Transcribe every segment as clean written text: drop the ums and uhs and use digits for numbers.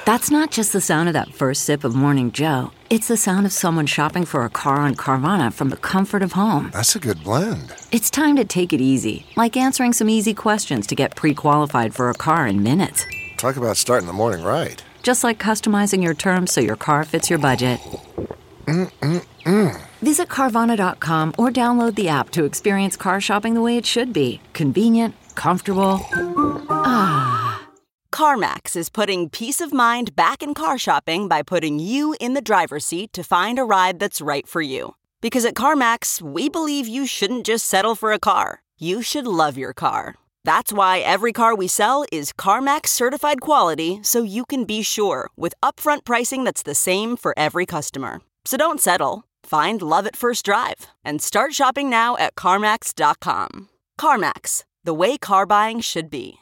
That's not just the sound of that first sip of Morning Joe. It's the sound of someone shopping for a car on Carvana from the comfort of home. That's a good blend. It's time to take it easy, like answering some easy questions to get pre-qualified for a car in minutes. Talk about starting the morning right. Just like customizing your terms so your car fits your budget. Visit Carvana.com or download the app to experience car shopping the way it should be. Convenient, comfortable. CarMax is putting peace of mind back in car shopping by putting you in the driver's seat to find a ride that's right for you. Because at CarMax, we believe you shouldn't just settle for a car. You should love your car. That's why every car we sell is CarMax certified quality, so you can be sure with upfront pricing that's the same for every customer. So don't settle. Find love at first drive and start shopping now at CarMax.com. CarMax, the way car buying should be.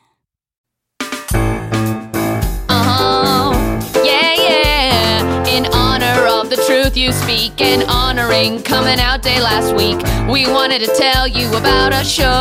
Yeah. In honor of the truth you speak and honoring Coming Out Day last week, we wanted to tell you about a show.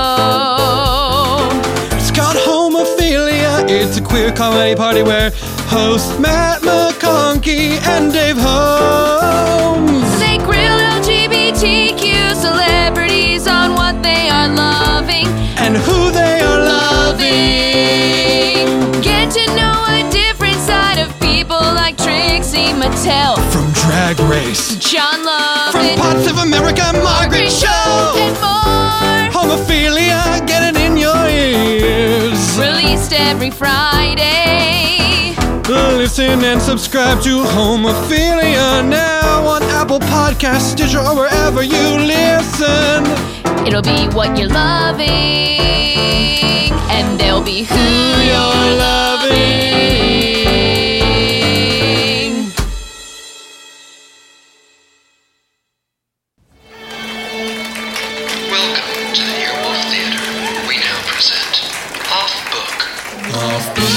It's called Homophilia. It's a queer comedy party where hosts Matt McConkey and Dave Holmes. They grill LGBTQ celebrities on what they are loving and who they are loving. Get to know a different side of people like Trixie Mattel from Drag Race, John Love from Parts of America, Margaret Show, and more. Homophilia, get it in your ears. Released every Friday. Listen and subscribe to Homophilia now on Apple Podcasts, Stitcher, or wherever you listen. It'll be what you're loving, and they'll be who you're loving. Welcome to the Earwolf Theater. We now present Off Book. Off Book.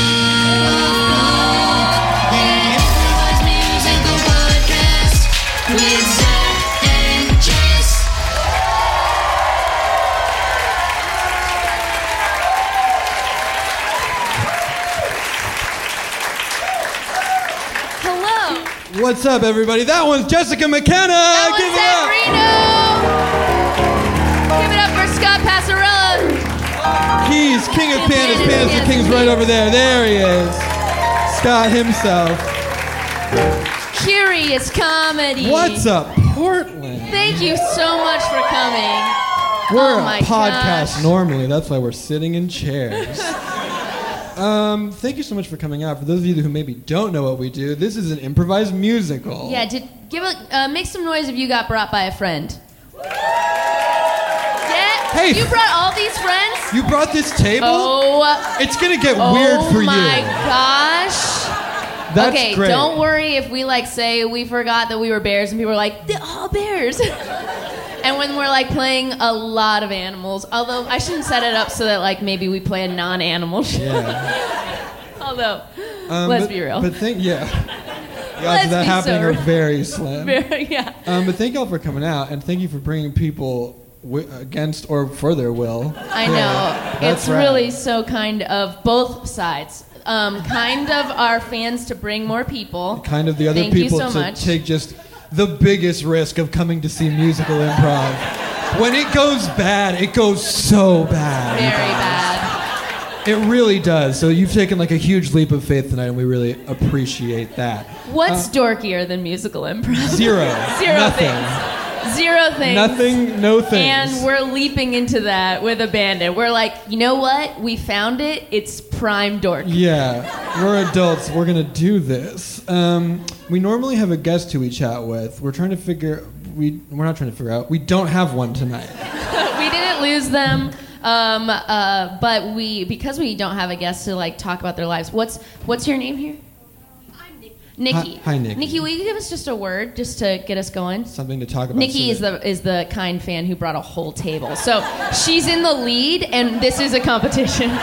What's up, everybody? That one's Jessica McKenna. That Give one's it up. Reno. Give it up for Scott Passarella. He's King of Pandas. Pandas the King's right over there. There he is. Scott himself. Curious Comedy. What's up, Portland? Thank you so much for coming. We're Oh my a podcast gosh. normally. That's why we're sitting in chairs. Thank you so much for coming out. For those of you who maybe don't know what we do, this is an improvised musical. Yeah, make some noise if you got brought by a friend. Yeah, Hey. you brought all these friends? You brought this table? Oh. It's gonna get weird for you. Oh my gosh. That's okay, great. don't worry if we say we forgot that we were bears and people are like, they're all bears. And when we're playing a lot of animals, although I shouldn't set it up so that maybe we play a non-animal show. Yeah. Although, let's be real. But the odds Let's of that be happening so are very slim. Yeah. But thank y'all for coming out, and thank you for bringing people against or for their will. I know. Yeah, It's that's rad. really so kind of both sides. Kind of our fans to bring more people. Kind of the other Thank you people so to much. take just the biggest risk of coming to see musical improv. When it goes bad, it goes so bad. Very bad. It really does. So you've taken a huge leap of faith tonight, and we really appreciate that. What's dorkier than musical improv? Zero. Zero Nothing. things. Zero things. Nothing, no things. And we're leaping into that with abandon. We're like, you know what? We found it. It's prime dork. Yeah, we're adults. We're gonna do this. We normally have a guest who we chat with. We're trying to figure. We're not trying to figure out. We don't have one tonight. We didn't lose them. But because we don't have a guest to talk about their lives. What's your name here? I'm Nikki. Hi, Nikki. Nikki, will you give us just a word just to get us going? Something to talk about. Nikki so is the kind fan who brought a whole table. So she's in the lead, and this is a competition.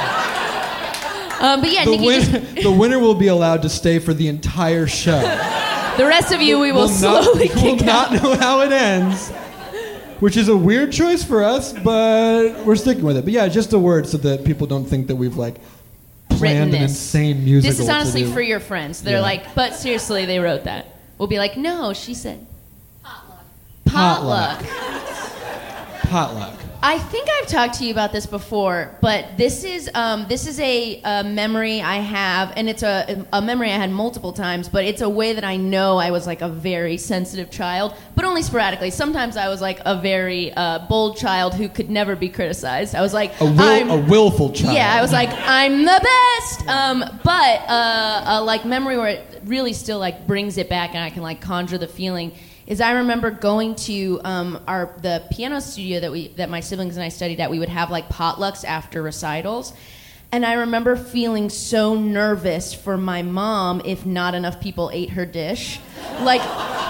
But yeah, Nikki. The winner will be allowed to stay for the entire show. The rest of you, we will slowly We'll kick not out. know how it ends, which is a weird choice for us, but we're sticking with it. But yeah, just a word so that people don't think that we've written planned an this. insane musical. This is honestly to do. for your friends. They're Yeah. like, but seriously, they wrote that. We'll be like, no, she said potluck. Potluck. I think I've talked to you about this before, but this is a memory I have, and it's a memory I had multiple times, but it's a way that I know I was like a very sensitive child, but only sporadically. Sometimes I was like a very bold child who could never be criticized. I was like, A willful child. yeah, I was like, I'm the best. But a like memory where it really still like brings it back, and I can like conjure the feeling. Is I remember going to the piano studio that my siblings and I studied at. We would have like potlucks after recitals, and I remember feeling so nervous for my mom if not enough people ate her dish. Like,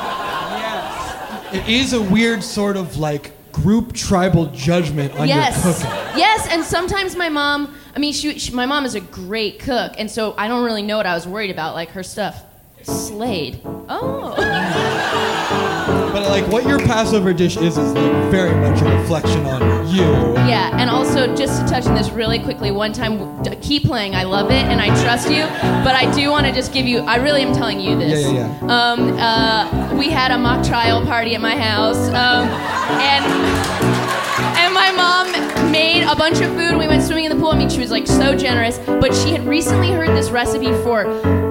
It is a weird sort of like group tribal judgment on your cooking. Yes, and sometimes my mom. I mean, my mom is a great cook, and so I don't really know what I was worried about. Like her stuff slayed. Oh. But like what your Passover dish is like very much a reflection on you. Yeah, and also just to touch on this really quickly, one time, keep playing, I love it, and I trust you, but I do want to just give you, I really am telling you this. Yeah. We had a mock trial party at my house, and my mom made a bunch of food, we went swimming in the pool. I mean, she was like so generous, but she had recently heard this recipe for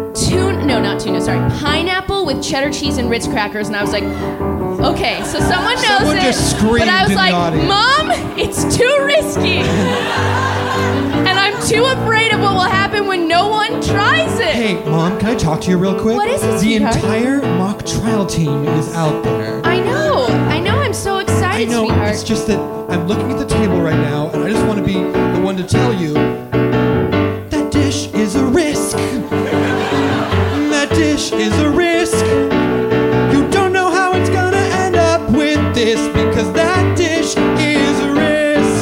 pineapple with cheddar cheese and Ritz crackers, and I was like, okay, so someone knows Someone it, just screamed but I was in the like, audience. Mom, it's too risky, and I'm too afraid of what will happen when no one tries it. Hey, Mom, can I talk to you real quick? What is it, The sweetheart? entire mock trial team is out there. I know, I'm so I excited, know, sweetheart. it's just that I'm looking at the table right now, and I just want to be the one to tell you that dish is a risk. That dish is a risk. You don't know how it's gonna end up with this, because that dish is a risk.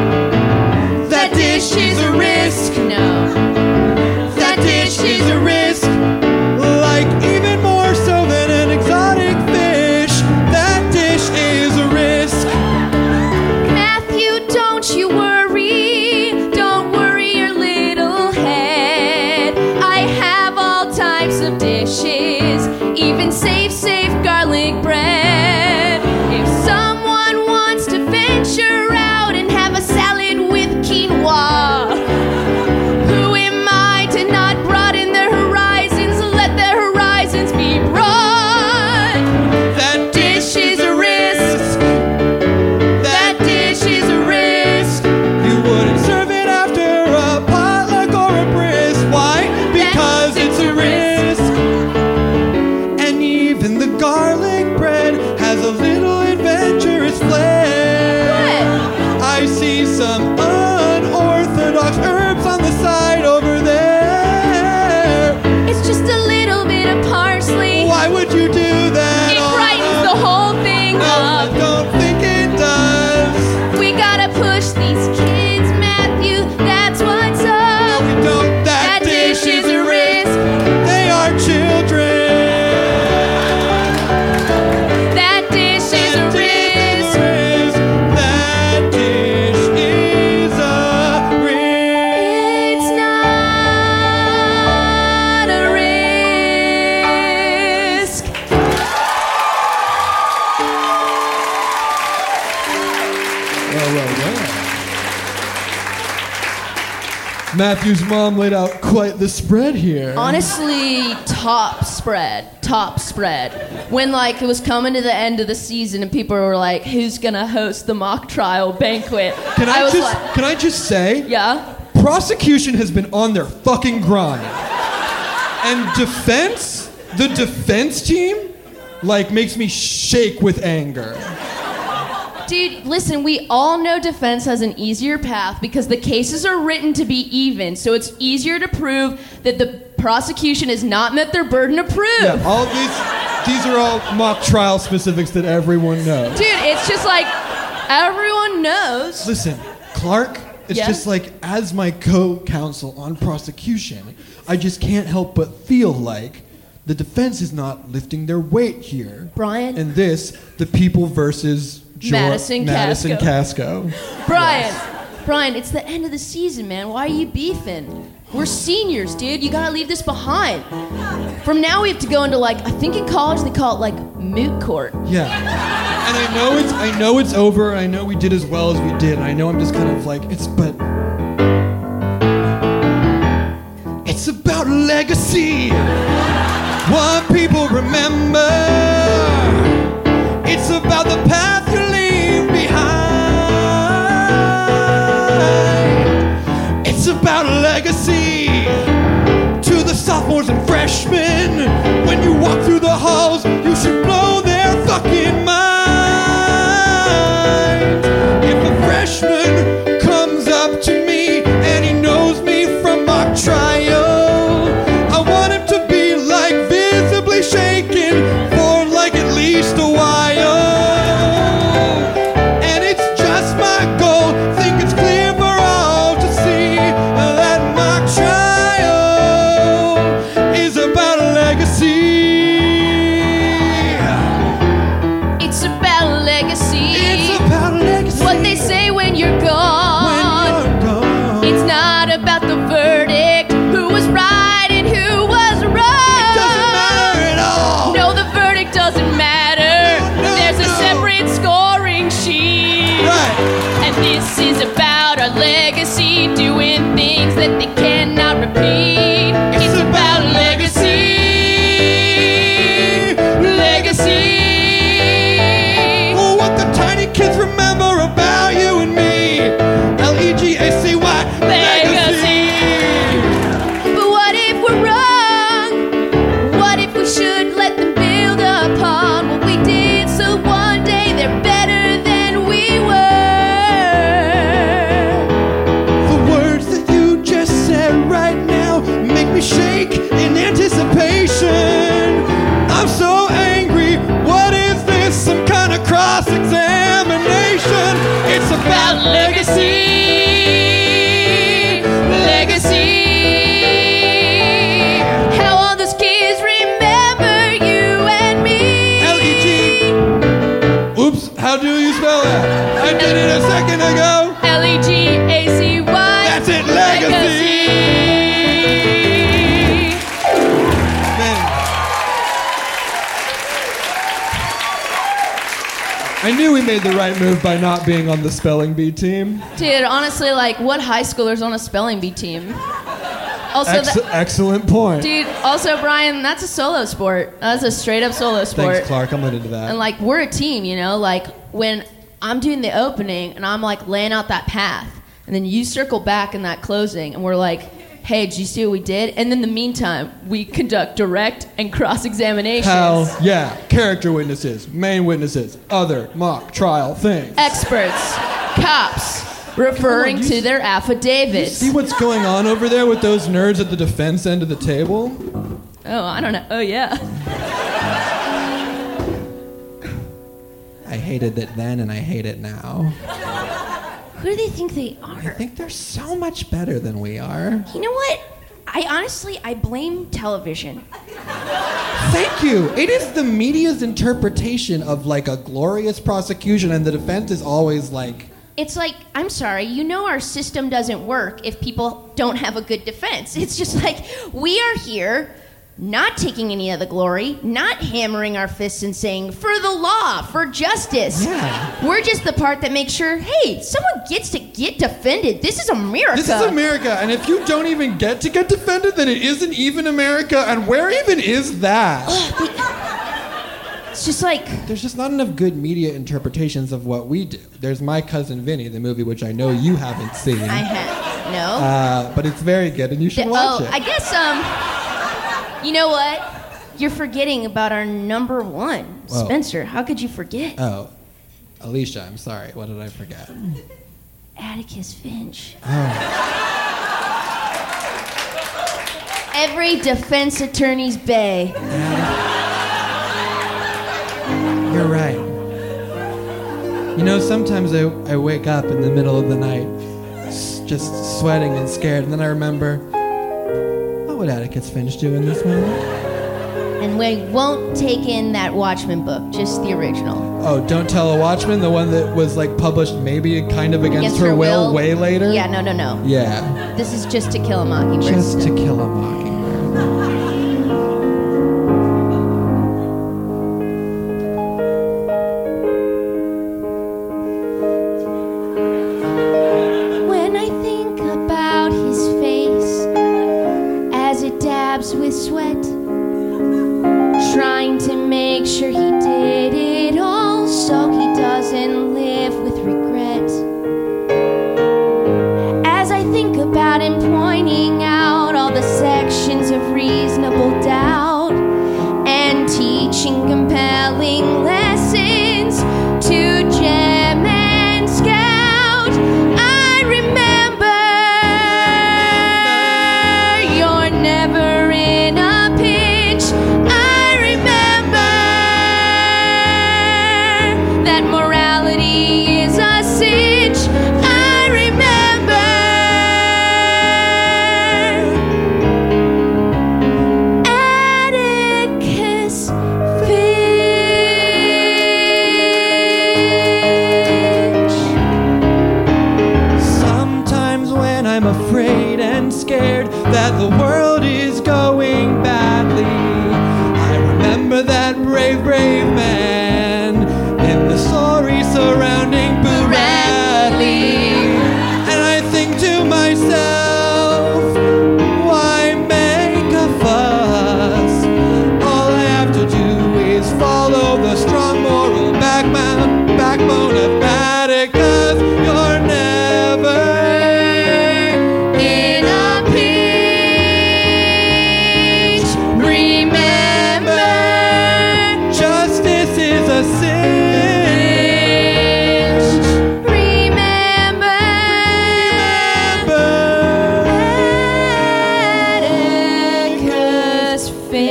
That dish is a risk. No. That dish is a risk. Like even more so than an exotic fish. That dish is a risk. Matthew, don't you worry. Don't worry your little head. I have all types of dishes, even safe garlic bread. If someone wants to venture out and have a salad with quinoa, who am I to not broaden their horizons? Let their horizons be broad. That Dish is a risk. That dish is a risk. You wouldn't serve it after a potluck or a bris. Why? Because it's a risk. And even the garlic bread has a little adventurous flair. What? I see some unorthodox herbs on the side over there. It's just a little bit of parsley. Why would you do that? It on brightens a- the whole thing No, I up. don't think it does. We gotta push these kids, Matthew. That's what's up. We don't. That dish is a risk. They are children. That dish is a risk. That dish is a risk. It's not a risk. Matthew's mom laid out quite the spread here. Honestly, top spread. When like it was coming to the end of the season and people were like, "Who's gonna host the mock trial banquet?" Can I was just like, can I just say, yeah. prosecution has been on their fucking grind. And the defense team, like makes me shake with anger. Dude, listen, we all know defense has an easier path because the cases are written to be even, so it's easier to prove that the prosecution has not met their burden of proof. Yeah, all these are all mock trial specifics that everyone knows. Dude, it's just like everyone knows. Listen, Clark, it's Yeah? just like, as my co-counsel on prosecution, I just can't help but feel like the defense is not lifting their weight here. Brian? And this, the people versus Madison Casco. Brian, it's the end of the season, man. Why are you beefing? We're seniors, dude. You gotta leave this behind. From now we have to go into like, I think in college they call it like moot court. Yeah. And I know it's over, and I know we did as well as we did, and I know I'm just kind of like, it's about legacy. What people remember. It's about the path you leave behind. It's about legacy. To the sophomores and freshmen, when you walk through the halls, you should blow their fucking mind. If a freshman comes up to me and he knows me from mock trial, I want him to be like visibly shaken for like at least a while. And it's just my goal, think it's clear for all to see that mock trial is about a legacy. It's about legacy. It's about legacy. What they say when you're gone. It's not about the verdict, who was right and who was wrong. It doesn't matter at all. No, the verdict doesn't matter. There's a separate scoring sheet. Right. And this is about our legacy, doing things that they cannot repeat. It's about legacy. Legacy. Oh, what the tiny kids remember about you and me. Legacy. Legacy. But what if we're wrong? What if we should let them build upon what we did, so one day they're better than we were? The words that you just said right now make me shake in anticipation. I'm so angry. What is this? Some kind of cross-examination? It's about legacy. How all those kids remember you and me. L-E-G. Oops, how do you spell that? I did it a second ago. Legacy. That's it, legacy. Man. I knew we made the right move by not being on the spelling bee team. Dude, honestly, like, what high schoolers on a spelling bee team? Also, Excellent point. dude, also, Brian, that's a solo sport. That's a straight up solo sport. Thanks, Clark. I'm into that. And like, we're a team, you know? Like, when I'm doing the opening and I'm like laying out that path, and then you circle back in that closing, and we're like, hey, did you see what we did? And in the meantime, we conduct direct and cross-examinations. Hell yeah. Character witnesses, main witnesses, other mock trial things. Experts, cops, referring Come on, to their affidavits. See what's going on over there with those nerds at the defense end of the table? Oh, I don't know. Oh, yeah. I hated it then and I hate it now. Who do they think they are? I think they're so much better than we are. You know what? I blame television. Thank you. It is the media's interpretation of like a glorious prosecution, and the defense is always like, It's like, I'm sorry, you know our system doesn't work if people don't have a good defense. It's just like, we are here not taking any of the glory, not hammering our fists and saying, for the law, for justice. Yeah. We're just the part that makes sure, hey, someone gets to get defended. This is America. this is America, and if you don't even get to get defended, then it isn't even America, and where even is that? It's just like... There's just not enough good media interpretations of what we do. There's My Cousin Vinny, the movie which I know you haven't seen. I have. No? But it's very good, and you should watch it. I guess, you know what? You're forgetting about our number one, Whoa. Spencer. How could you forget? Oh, Alicia, I'm sorry. What did I forget? Atticus Finch. Oh. Every defense attorney's bae. You're right. You know, sometimes I wake up in the middle of the night just sweating and scared, and then I remember, what would Atticus Finch do in this moment? And we won't take in that Watchmen book, just the original. Oh, Don't Tell a Watchman, the one that was like published maybe kind of against her will way later? Yeah, no. Yeah. This is Just to Kill a Mockingbird. Just to Kill a Mockingbird. When I think about his face as it dabs with sweat, trying to make sure he did it all so he doesn't live with regret. As I think about him pointing out all the sections of reasonable doubt and teaching compelling lessons to Gem and Scout, I remember you're never in a pinch. I remember that morality is a cinch. I remember Atticus Finch. Sometimes when I'm afraid and scared that the world is going badly, I remember that brave man in the story surrounding Boo Radley. And I think to myself, why make a fuss? All I have to do is follow the strong moral backbone of Atticus. You're never In a pinch, remember justice is a cinch. Remember Atticus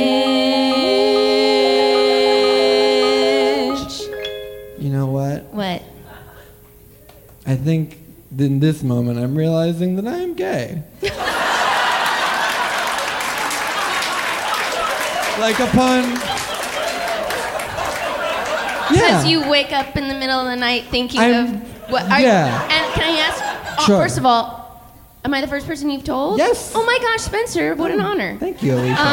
Finch. You know what? What? I think in this moment I'm realizing that I am gay. Like upon... Because Yeah. you wake up in the middle of the night thinking I'm- of what? yeah. And can I ask? Sure. First of all, am I the first person you've told? Yes. Oh my gosh, Spencer! What an honor. Thank you, Alicia.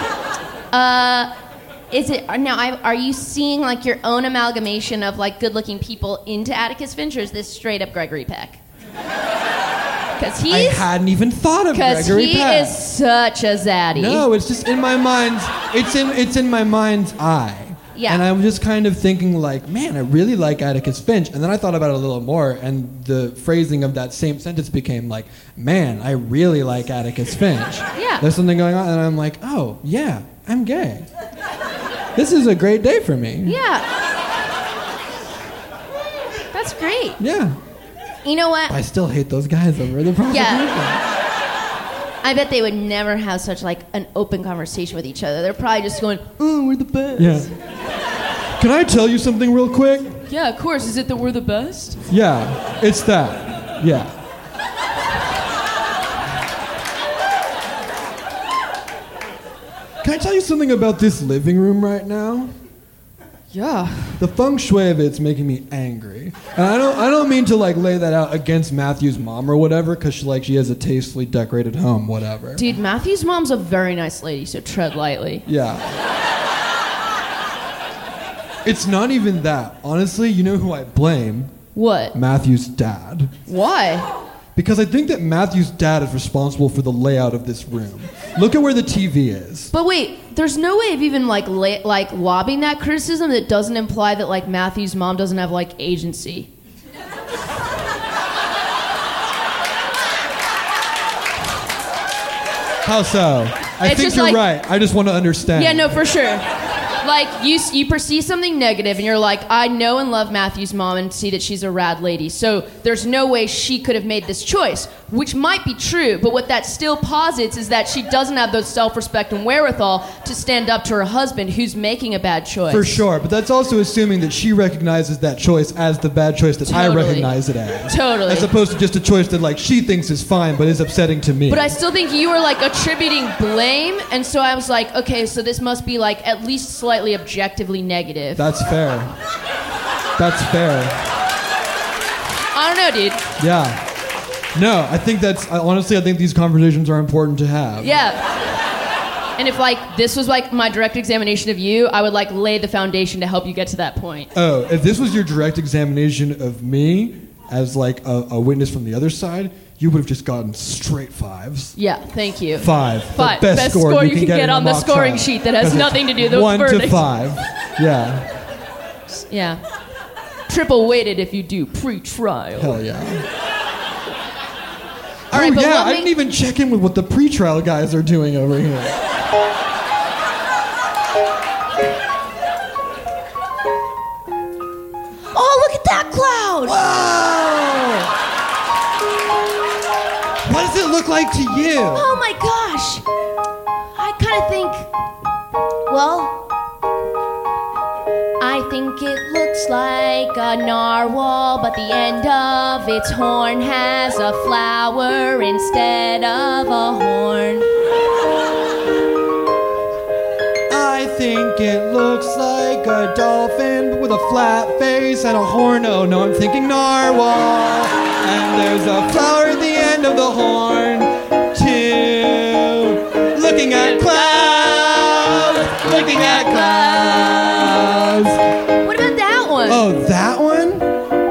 Is it now? Are you seeing like your own amalgamation of like good-looking people into Atticus Finch, or is this straight up Gregory Peck? Because I hadn't even thought of Gregory he Peck. is such a zaddy. No, it's just in my mind's... It's in my mind's eye. Yeah. And I'm just kind of thinking like, man, I really like Atticus Finch. And then I thought about it a little more, and the phrasing of that same sentence became like, man, I really like Atticus Finch. Yeah. There's something going on, and I'm like, oh, yeah, I'm gay. This is a great day for me. Yeah. That's great. Yeah. You know what? I still hate those guys over the prosecution. I bet they would never have such like an open conversation with each other. They're probably just going, "Oh, we're the best." Yeah. Can I tell you something real quick? Yeah, of course. Is it that we're the best? Yeah, it's that. Yeah. Can I tell you something about this living room right now? Yeah. The feng shui of it's making me angry. And I don't mean to like lay that out against Matthew's mom or whatever, because she has a tastefully decorated home, whatever. Dude, Matthew's mom's a very nice lady, so tread lightly. Yeah. It's not even that. Honestly, you know who I blame? What? Matthew's dad. Why? Because I think that Matthew's dad is responsible for the layout of this room. Look at where the TV is. But wait, there's no way of even like lobbing that criticism that doesn't imply that like Matthew's mom doesn't have like agency. How so? I It's think just you're like- right. I just want to understand. Yeah, no, for sure. Like, you perceive something negative, and you're like, I know and love Matthew's mom and see that she's a rad lady, so there's no way she could have made this choice. which might be true, but what that still posits is that she doesn't have the self-respect and wherewithal to stand up to her husband who's making a bad choice. For sure, but that's also assuming that she recognizes that choice as the bad choice that I recognize it as. Totally. As opposed to just a choice that like she thinks is fine but is upsetting to me. But I still think you were like attributing blame, and so I was like, okay, so this must be like at least slightly objectively negative. That's fair. That's fair. I don't know, dude. Yeah. No, I think honestly, I think these conversations are important to have. Yeah. And if like this was like my direct examination of you, I would like lay the foundation to help you get to that point. Oh, if this was your direct examination of me as like a witness from the other side, you would have just gotten straight 5s. Yeah, thank you. 5. Five. The best score you can get on the mock scoring trial. sheet that has nothing to do with the 1 verdict. to 5. Yeah. Yeah. Triple weighted if you do pre-trial. Hell yeah. All right, but yeah, what I didn't even check in with what the pre-trial guys are doing over here. Oh, look at that cloud! Whoa! What does it look like to you? Oh my gosh! I kind of think, well, I think it looks like a narwhal, but the end of its horn has a flower instead of a horn. I think it looks like a dolphin with a flat face and a horn. Oh no, I'm thinking narwhal. And there's a flower at the end of the horn, too. Looking at clouds, looking at clouds. What about that one? Oh, that one?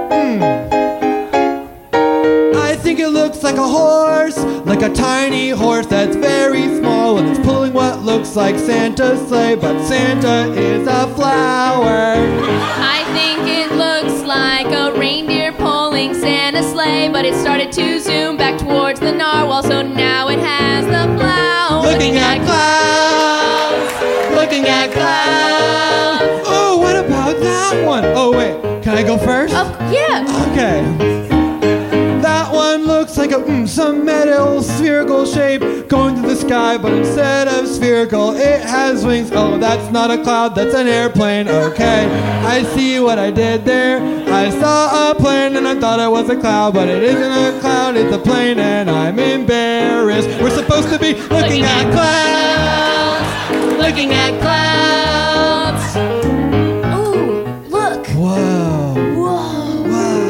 I think it looks like a horse, like a tiny horse that's very small, and it's pulling what looks like Santa's sleigh, but Santa is a flower. I think it looks like a reindeer pulling Santa's sleigh, but it started to zoom back towards the narwhal, so now it has the flower. Looking at clouds, looking at clouds. Oh, what about that one? Oh, wait, can I go first? Yeah. Okay. That one looks like some metal spherical shape going through the sky, but instead of spherical, it has wings. Oh, that's not a cloud, that's an airplane. Okay, I see what I did there. I saw a plane and I thought it was a cloud, but it isn't a cloud, it's a plane, and I'm embarrassed. We're supposed to be looking at clouds, looking at clouds. Ooh, look. Whoa. Whoa.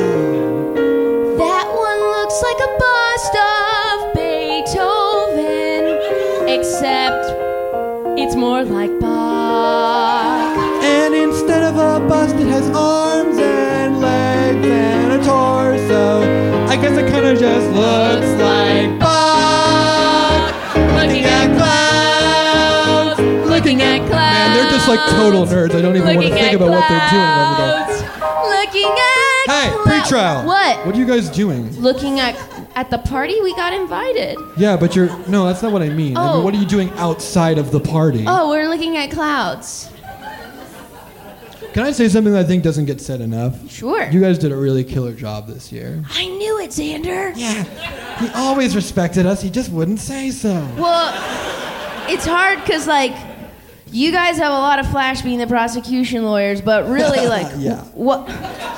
That one looks like a bust of Beethoven, except it's more like Bach. And instead of a bust, it has arms and legs and a torso. I guess it kind of just looks like Bach. Looking at clouds, looking at clouds. Man, they're just like total nerds. I don't even want to think about what they're doing over there. Looking at Hey, clouds. pre-trial. What? What are you guys doing? Looking at the party we got invited. Yeah, but no, that's not what I mean. I Oh. mean, what are you doing outside of the party? Oh, we're looking at clouds. Can I say something that I think doesn't get said enough? Sure. You guys did a really killer job this year. I knew it, Xander. Yeah, he always respected us. He just wouldn't say so. Well, it's hard because, like, you guys have a lot of flash being the prosecution lawyers, but really, like, Yeah. what?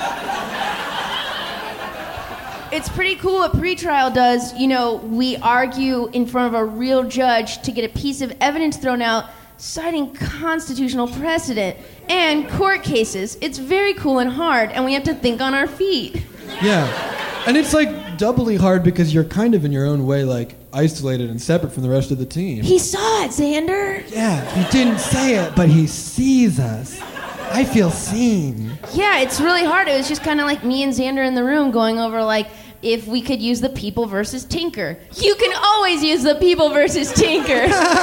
It's pretty cool what pretrial does. You know, we argue in front of a real judge to get a piece of evidence thrown out, citing constitutional precedent and court cases. It's very cool and hard, and we have to think on our feet. Yeah. And it's like doubly hard because you're kind of in your own way like isolated and separate from the rest of the team. He saw it, Xander. Yeah, he didn't say it, but he sees us. I feel seen. Yeah, it's really hard. It was just kind of like me and Xander in the room going over, like, if we could use the people versus Tinker. You can always use the people versus Tinker.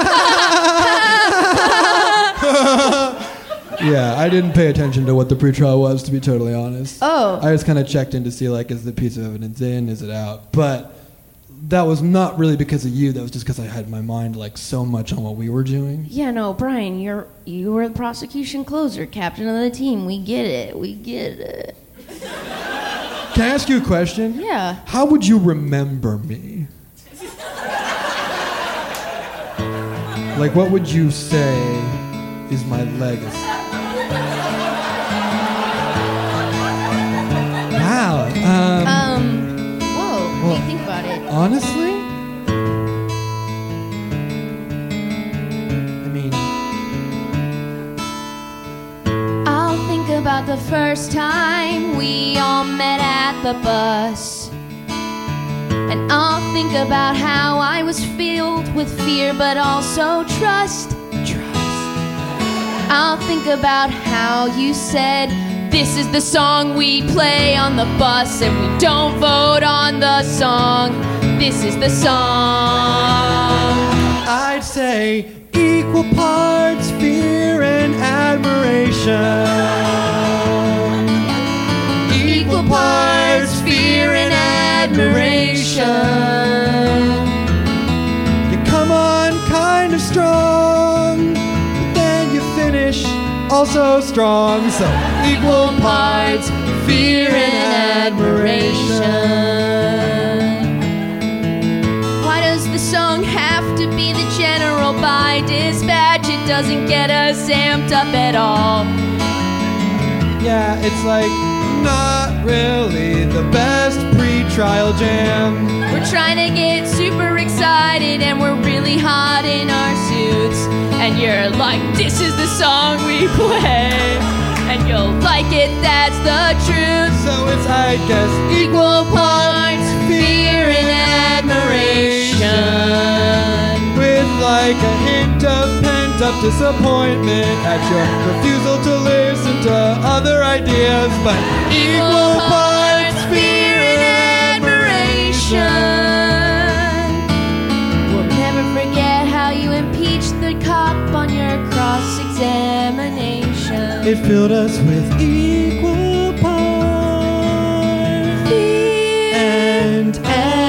Yeah, I didn't pay attention to what the pretrial was, to be totally honest. Oh. I just kind of checked in to see, like, is the piece of evidence in, is it out? But that was not really because of you. That was just because I had my mind, like, so much on what we were doing. Yeah, no, Brian, you were the prosecution closer, captain of the team. We get it. We get it. Can I ask you a question? Yeah. How would you remember me? Like, what would you say is my legacy? Wow. Whoa. What do you think about it? Honestly? I mean, I'll think about the first time we all met at the bus. And I'll think about how I was filled with fear but also trust. I'll think about how you said, this is the song we play on the bus, and we don't vote on the song. This is the song. I'd say equal parts fear and admiration. Equal parts fear and admiration. You come on kind of strong, but then you finish also strong. So equal parts fear and admiration. Why does the song have to be the general by dispatch? It doesn't get us amped up at all. Yeah, it's like not really the best pre-trial jam. We're trying to get super excited and we're really hot in our suits. And you're like, this is the song we play. And you'll like it, that's the truth. So it's, I guess, Equal parts fear and admiration. with like a hint of pent-up disappointment at your refusal to listen to other ideas, but equal parts fear and admiration. We'll never forget how you impeached the cop on your cross-examination. It filled us with equal parts Fear and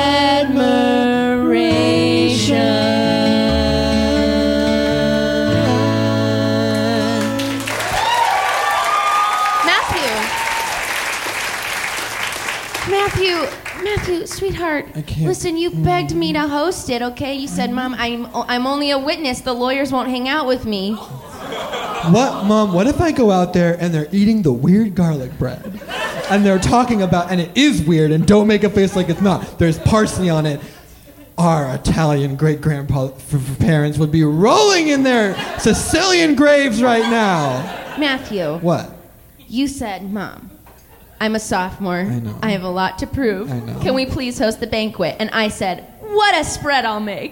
Matthew, sweetheart. I can't- Listen, you begged me to host it, okay? You said, Mom, I'm only a witness. The lawyers won't hang out with me. What, Mom, what if I go out there and they're eating the weird garlic bread? And they're talking about, and it is weird, and don't make a face like it's not. There's parsley on it. Our Italian great-grandparents would be rolling in their Sicilian graves right now. Matthew, What? you said, Mom, I'm a sophomore. I know. I have a lot to prove. I know. Can we please host the banquet? And I said, what a spread I'll make.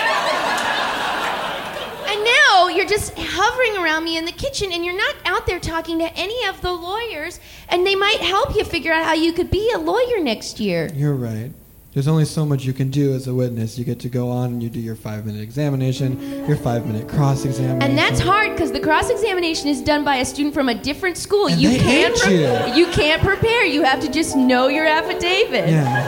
And now you're just hovering around me in the kitchen and you're not out there talking to any of the lawyers, and they might help you figure out how you could be a lawyer next year. You're right. There's only so much you can do as a witness. You get to go on and you do your 5-minute examination, your 5-minute cross-examination. And that's hard because the cross-examination is done by a student from a different school. And they hate you. You can't prepare. You have to just know your affidavit.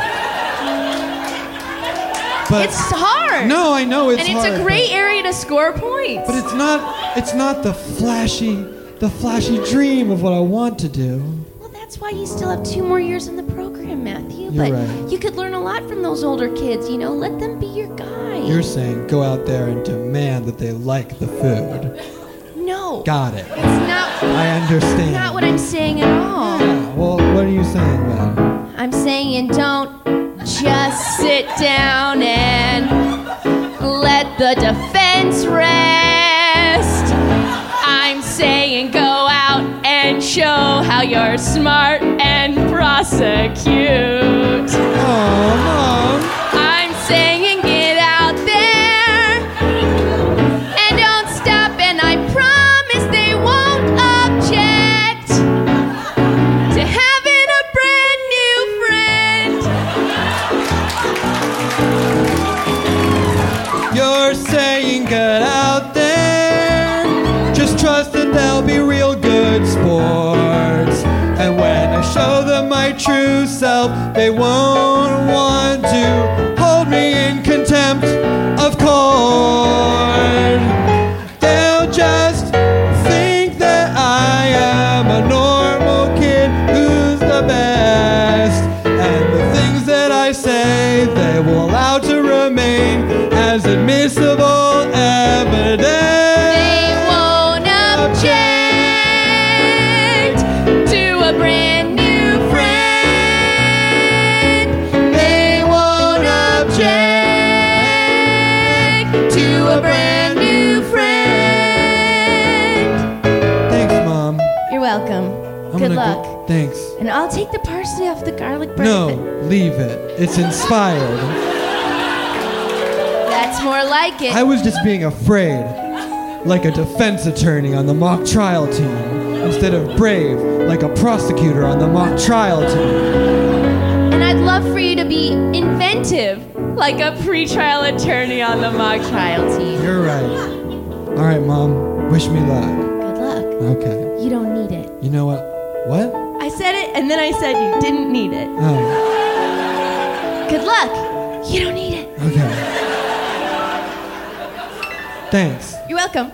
Yeah. But It's hard. no, I know it's and it's hard, a great area to score points. But it's not the flashy dream of what I want to do. Well, that's why you still have 2 more years in the program, Matthew. You're But right. you could learn a lot from those older kids. You know, let them be your guide. You're saying go out there and demand that they like the food. No. Got it. It's not. I understand. Not what I'm saying at all. Yeah, well, what are you saying then? I'm saying don't just sit down and let the defense rest. I'm saying go out and show how you're smart and prosecute. Oh, Mom. I'm saying get out there and don't stop, and I promise they won't object to having a brand new friend. You're saying get out there. Just trust that they'll be real good sports. And when I show them my true self, they won't want to hold me in contempt of court. They'll just think that I am a normal kid who's the best. Good gonna luck. go. Thanks. And I'll take the parsley off the garlic bread. No, leave it. It's inspired. That's more like it. I was just being afraid, like a defense attorney on the mock trial team, instead of brave, like a prosecutor on the mock trial team. And I'd love for you to be inventive, like a pretrial attorney on the mock trial team. You're right. All right, Mom. Wish me luck. Good luck. Okay. You don't need it. You know what? What? I said it, and then I said you didn't need it. Oh, Good luck. You don't need it. okay. Thanks. You're welcome.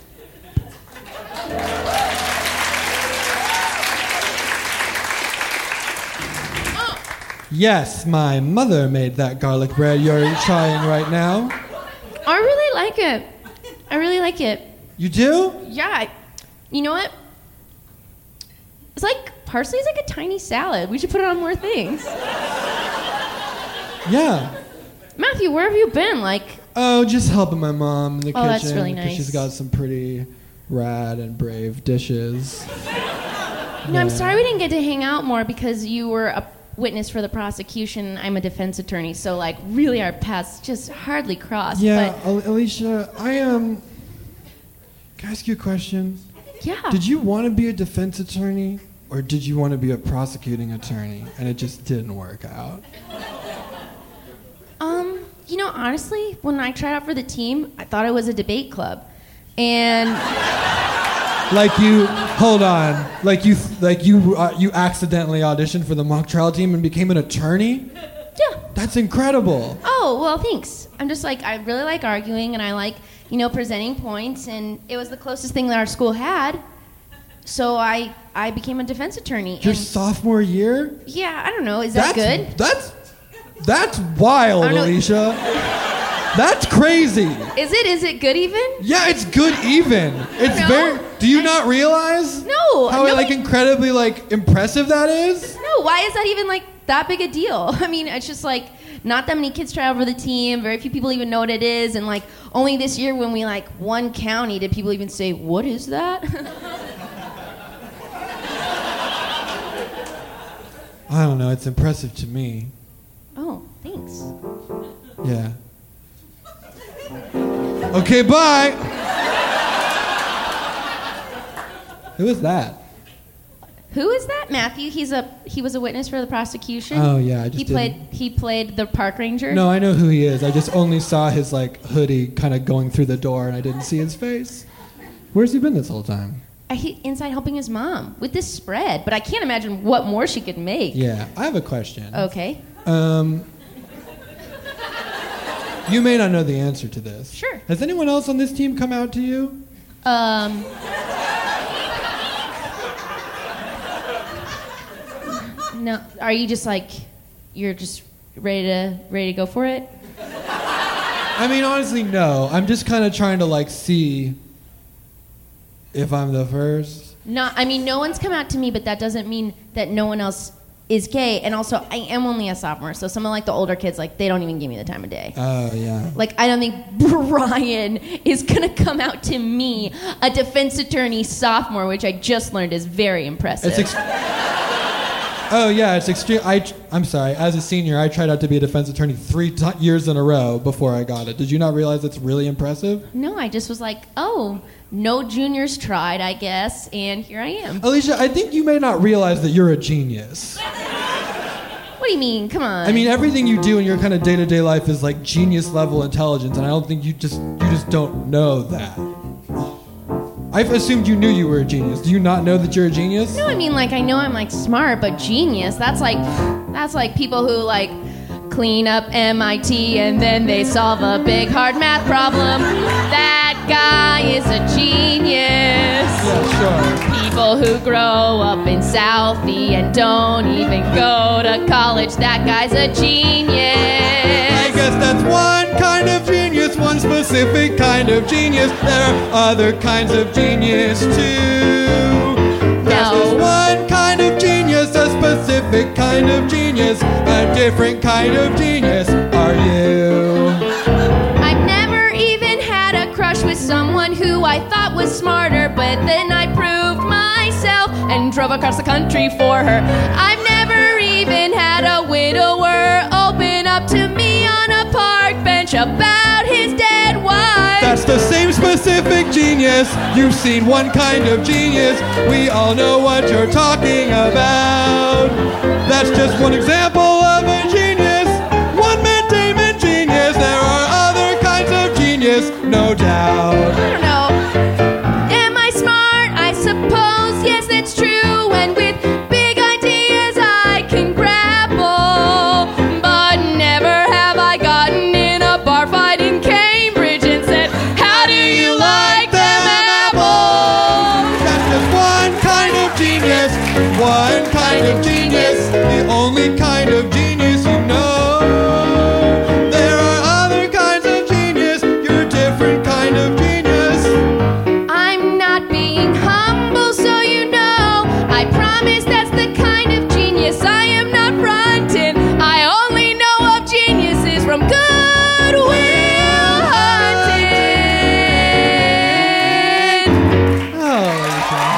Yes, my mother made that garlic bread you're trying right now. I really like it. I really like it. You do? Yeah. You know what? It's like parsley's like a tiny salad. We should put it on more things. Yeah. Matthew, where have you been? Like, Oh, just helping my mom in the kitchen. that's really 'cause nice. She's got some pretty rad and brave dishes. you know, I'm sorry we didn't get to hang out more because you were a witness for the prosecution. I'm a defense attorney, so like really our paths just hardly crossed. Yeah, But Alicia, can I ask you a question? yeah. Did you want to be a defense attorney, or did you want to be a prosecuting attorney, and it just didn't work out? You know, honestly, when I tried out for the team, I thought it was a debate club. And Like you accidentally auditioned for the mock trial team and became an attorney? yeah. That's incredible. Oh, well, thanks. I'm just like, I really like arguing and I like, you know, presenting points, and it was the closest thing that our school had. So I became a defense attorney. Your and sophomore year? yeah, I don't know. Is that good? That's wild, I don't know. Alicia. That's crazy. Is it good even? Yeah, it's good even. It's No, Do you not realize? No, How nobody- incredibly impressive that is? No, why is that even like that big a deal? I mean, it's just like not that many kids try out for the team. Very few people even know what it is, and like only this year when we like won county did people even say, "What is that?" I don't know. It's impressive to me. Oh, thanks. Yeah. Okay, bye. Who is that? Who is that? Matthew. He was a witness for the prosecution. Oh, yeah, I just he played the park ranger. No, I know who he is. I just only saw his hoodie kind of going through the door, and I didn't see his face. Where's he been this whole time? He inside helping his mom with this spread, but I can't imagine what more she could make. Yeah, I have a question. Okay. You may not know the answer to this. Sure. Has anyone else on this team come out to you? No. Are you just like, you're just ready to go for it? I mean, honestly, no. I'm just kind of trying to see if I'm the first. No, I mean, no one's come out to me, but that doesn't mean that no one else is gay. And also, I am only a sophomore, so some of the older kids, they don't even give me the time of day. Oh, yeah. I don't think Brian is gonna come out to me, a defense attorney sophomore, which I just learned is very impressive. Oh, yeah, it's extreme. I'm sorry. As a senior, I tried out to be a defense attorney 3 years in a row before I got it. Did you not realize it's really impressive? No, I just was like, oh, no juniors tried, I guess, and here I am. Alicia, I think you may not realize that you're a genius. What do you mean? Come on. I mean, everything you do in your kind of day-to-day life is genius level intelligence, and I don't think you just don't know that. I've assumed you knew you were a genius. Do you not know that you're a genius? No, I mean, I know I'm smart, but genius, that's like people who clean up MIT and then they solve a big hard math problem. That guy is a genius. Yeah, sure. People who grow up in Southie and don't even go to college, that guy's a genius. I guess that's one kind of genius, one specific kind of genius. There are other kinds of genius too. There's just one kind of genius, a specific kind of genius. A different kind of genius are you. I've never even had a crush with someone who I thought was smarter, but then I proved myself and drove across the country for her. I've never even had a widower open up to me on a park bench about his dead wife. That's the same specific genius. You've seen one kind of genius. We all know what you're talking about. That's just one example of a genius. One Matt Damon genius. There are other kinds of genius, no doubt. I don't know. Am I smart? I suppose. Yes, that's true. And with big ideas I can grapple. But never have I gotten in a bar fight in Cambridge and said, how do you like them apples? That's just one kind of genius. One kind of genius. The only kind of genius you know. There are other kinds of genius. You're a different kind of genius. I'm not being humble, so you know. I promise that's the kind of genius. I am not frontin'. I only know of geniuses from Good Will Hunting. Oh, okay.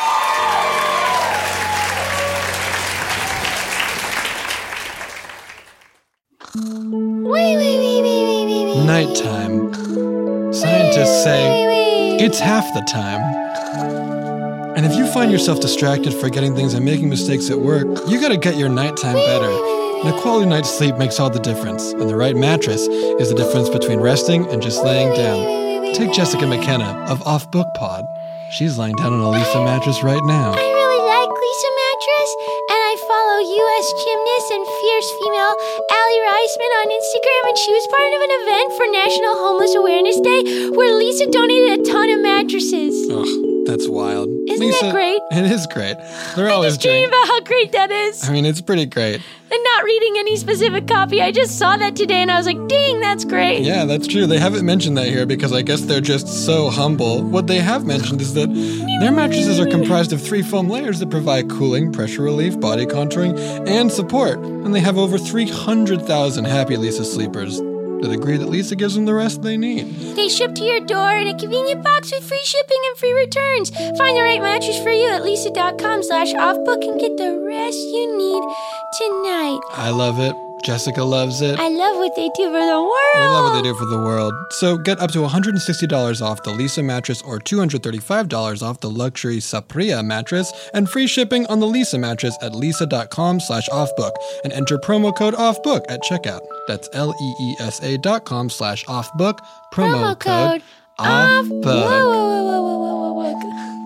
Nighttime. Scientists say it's half the time. And if you find yourself distracted, forgetting things, and making mistakes at work, you gotta get your nighttime better. And a quality night's sleep makes all the difference. And the right mattress is the difference between resting and just laying down. Take Jessica McKenna of Off Book Pod. She's lying down on a Lisa mattress right now. I really like Lisa Mattress, and I follow U.S. gymnast and fierce female Allie Reisman on Instagram, and she was part of an event for National Homeless Awareness Day where Lisa donated a ton of mattresses. Ugh, that's wild. Isn't Lisa, that great? It is great. They're I always just dream doing. about how great that is. I mean, it's pretty great. And not reading any specific copy. I just saw that today, and I was like, dang, that's great. Yeah, that's true. They haven't mentioned that here because I guess they're just so humble. What they have mentioned is that their mattresses are comprised of 3 foam layers that provide cooling, pressure relief, body contouring, and support. And they have over 300,000 happy Lisa sleepers that agree that Lisa gives them the rest they need. They ship to your door in a convenient box with free shipping and free returns. Find the right mattress for you at lisa.com/offbook and get the rest you need tonight. I love it. Jessica loves it. I love what they do for the world. We love what they do for the world. So get up to $160 off the Lisa mattress or $235 off the luxury Sapria mattress and free shipping on the Lisa mattress at lisa.com/offbook and enter promo code offbook at checkout. That's LEESA.com/offbook, promo code offbook. Whoa.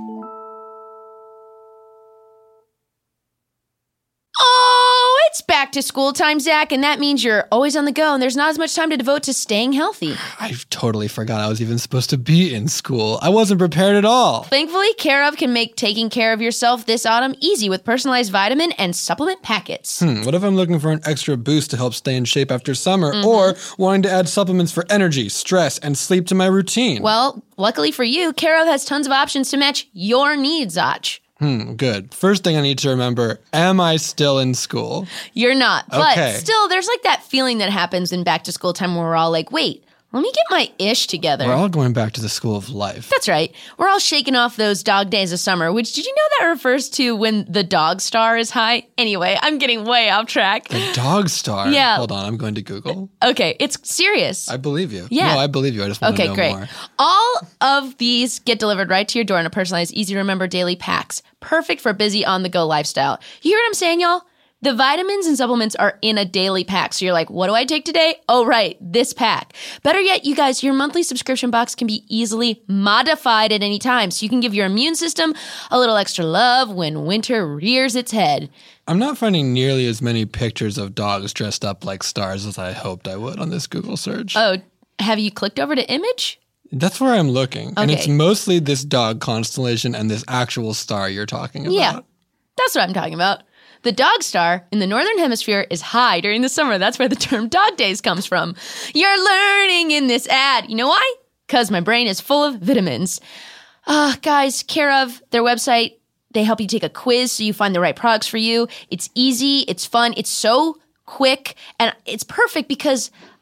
Oh, it's back to school time, Zach, and that means you're always on the go, and there's not as much time to devote to staying healthy. I totally forgot I was even supposed to be in school. I wasn't prepared at all. Thankfully, Care of can make taking care of yourself this autumn easy with personalized vitamin and supplement packets. What if I'm looking for an extra boost to help stay in shape after summer or wanting to add supplements for energy, stress, and sleep to my routine? Well, luckily for you, Care of has tons of options to match your needs, Zach. Good. First thing I need to remember, am I still in school? You're not, but Okay. still, there's like that feeling that happens in back to school time where we're all like, wait, let me get my ish together. We're all going back to the school of life. That's right. We're all shaking off those dog days of summer, which did you know that refers to when the dog star is high? Anyway, I'm getting way off track. The dog star? Yeah. Hold on, I'm going to Google. Okay, it's serious. I believe you. Yeah. No, I believe you. I just want to Okay, know great. more. All of these get delivered right to your door in a personalized, easy to remember daily packs. Perfect for busy on the go lifestyle. You hear what I'm saying, y'all? The vitamins and supplements are in a daily pack. So you're like, what do I take today? Oh, right, this pack. Better yet, you guys, your monthly subscription box can be easily modified at any time. So you can give your immune system a little extra love when winter rears its head. I'm not finding nearly as many pictures of dogs dressed up like stars as I hoped I would on this Google search. Oh, have you clicked over to image? That's where I'm looking. And it's Okay. mostly this dog constellation and this actual star you're talking about. Yeah, that's what I'm talking about. The dog star in the Northern Hemisphere is high during the summer. That's where the term dog days comes from. You're learning in this ad. You know why? Because my brain is full of vitamins. Guys, Care of, their website, they help you take a quiz so you find the right products for you. It's easy, it's fun, it's so quick, and it's perfect because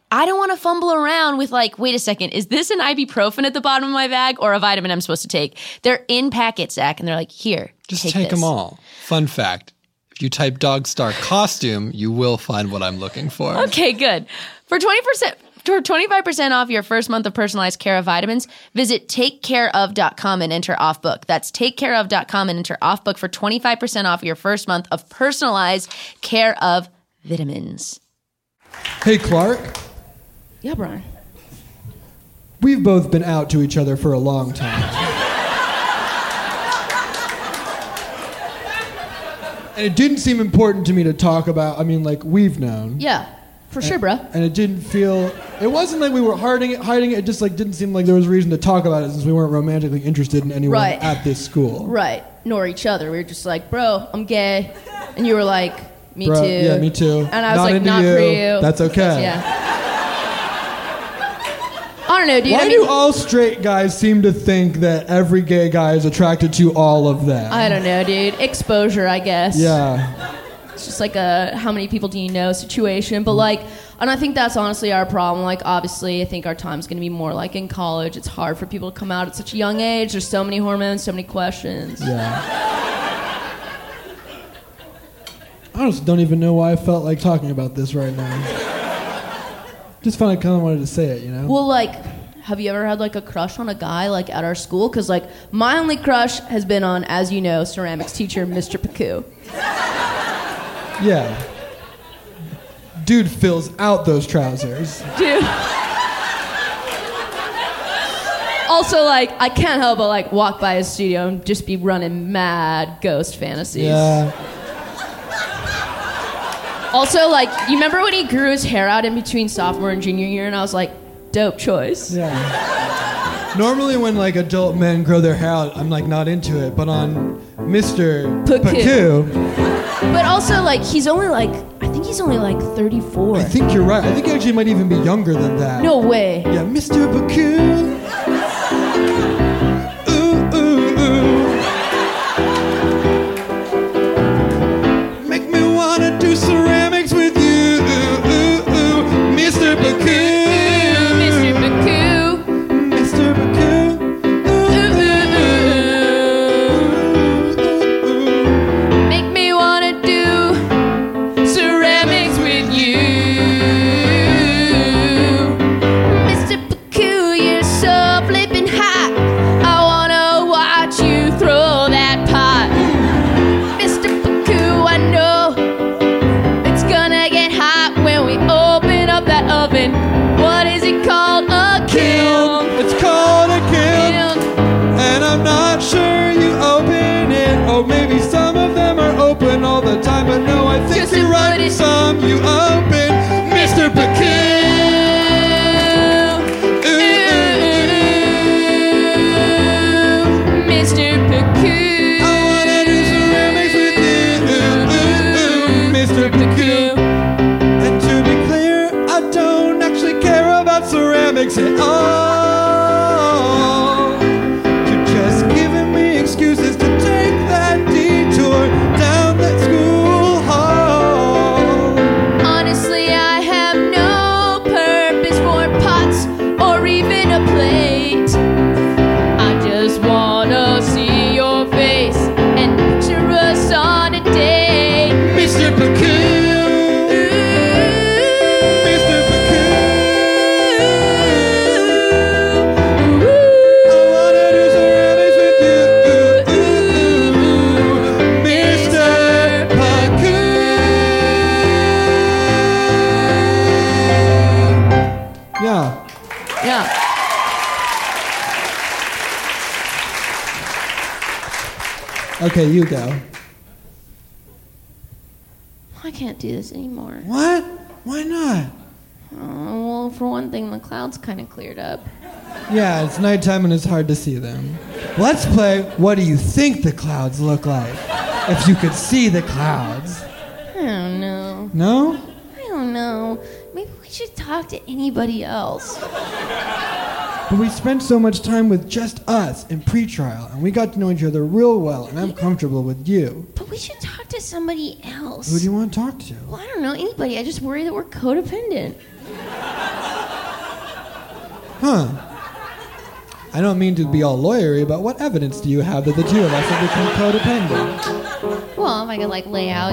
I don't want to fumble around with like, wait a second, is this an ibuprofen at the bottom of my bag or a vitamin I'm supposed to take? They're in packets, Zach, and they're like, here, Just take take this. them all. Fun fact. If you type Dog Star costume, you will find what I'm looking for. Okay, good. For 25% off your first month of personalized care of vitamins, visit takecareof.com and enter offbook. That's takecareof.com and enter offbook for 25% off your first month of personalized care of vitamins. Hey, Clark. Yeah, Brian. We've both been out to each other for a long time. And it didn't seem important to me to talk about, we've known. Yeah, for sure, bro. And it didn't feel, it wasn't like we were hiding it. It just didn't seem like there was a reason to talk about it since we weren't romantically interested in anyone Right. at this school. Right, nor each other. We were just like, bro, I'm gay. And you were like, me Bro, too. yeah, me too. And I was Not like, into not you. for you. That's okay. Yeah. I don't know, dude. Why do all straight guys seem to think that every gay guy is attracted to all of them? I don't know, dude. Exposure, I guess. Yeah. It's just like a how many people do you know situation. But and I think that's honestly our problem. Like, obviously, I think our time's going to be more like in college. It's hard for people to come out at such a young age. There's so many hormones, so many questions. Yeah. I just don't even know why I felt like talking about this right now. Just kind of wanted to say it, you know? Well, have you ever had a crush on a guy at our school? Because my only crush has been on, as you know, ceramics teacher Mr. Paku. Yeah. Dude fills out those trousers. Dude. Also, I can't help but walk by his studio and just be running mad ghost fantasies. Yeah. Also, you remember when he grew his hair out in between sophomore and junior year, and I was like, dope choice. Yeah. Normally when adult men grow their hair out, I'm not into it, but on Mr. Paku. But also, he's only I think he's only 34. I think you're right. I think he actually might even be younger than that. No way. Yeah, Mr. Paku. Ooh, ooh, ooh. Make me wanna do ceramics with you. Ooh, ooh, ooh. Mr. Paku. Mr. Paku. Mr. Paku. Make me wanna do ceramics with you. Mr. Paku, you're so flippin' hot. I wanna watch you throw that pot. Mr. Paku, I know it's gonna get hot when we open up that oven. What is it called? A kiln. It's called a kiln. And I'm not sure you open it. Or maybe some of them are open all the time. But no, I think Just you're to right. put it- Some you open. Mr. Paku. Mr. Paku. I wanna do ceramics with you. Mr. Paku. And to be clear, I don't actually care about ceramics at all. You're just giving me excuses to take that detour down that school hall. Honestly, I have no purpose for pots or even a plate. I just wanna see your face and picture us on a date. Mr. Paku. Mr. Paku. I wanna do ceramics with you. Mr. Paku. Yeah. Yeah. Okay, you go. I can't do this anymore. What? Why not? Well, for one thing, the clouds kind of cleared up. Yeah, it's nighttime and it's hard to see them. Let's play What Do You Think the Clouds Look Like? If you could see the clouds. I don't know. No? I don't know. Maybe we should talk to anybody else. But we spent so much time with just us in pretrial, and we got to know each other real well, and I'm comfortable with you. But we should talk to somebody else. Who do you want to talk to? Well, I don't know, anybody. I just worry that we're codependent. I don't mean to be all lawyery, but what evidence do you have that the two of us have become codependent? Well, if I could lay out,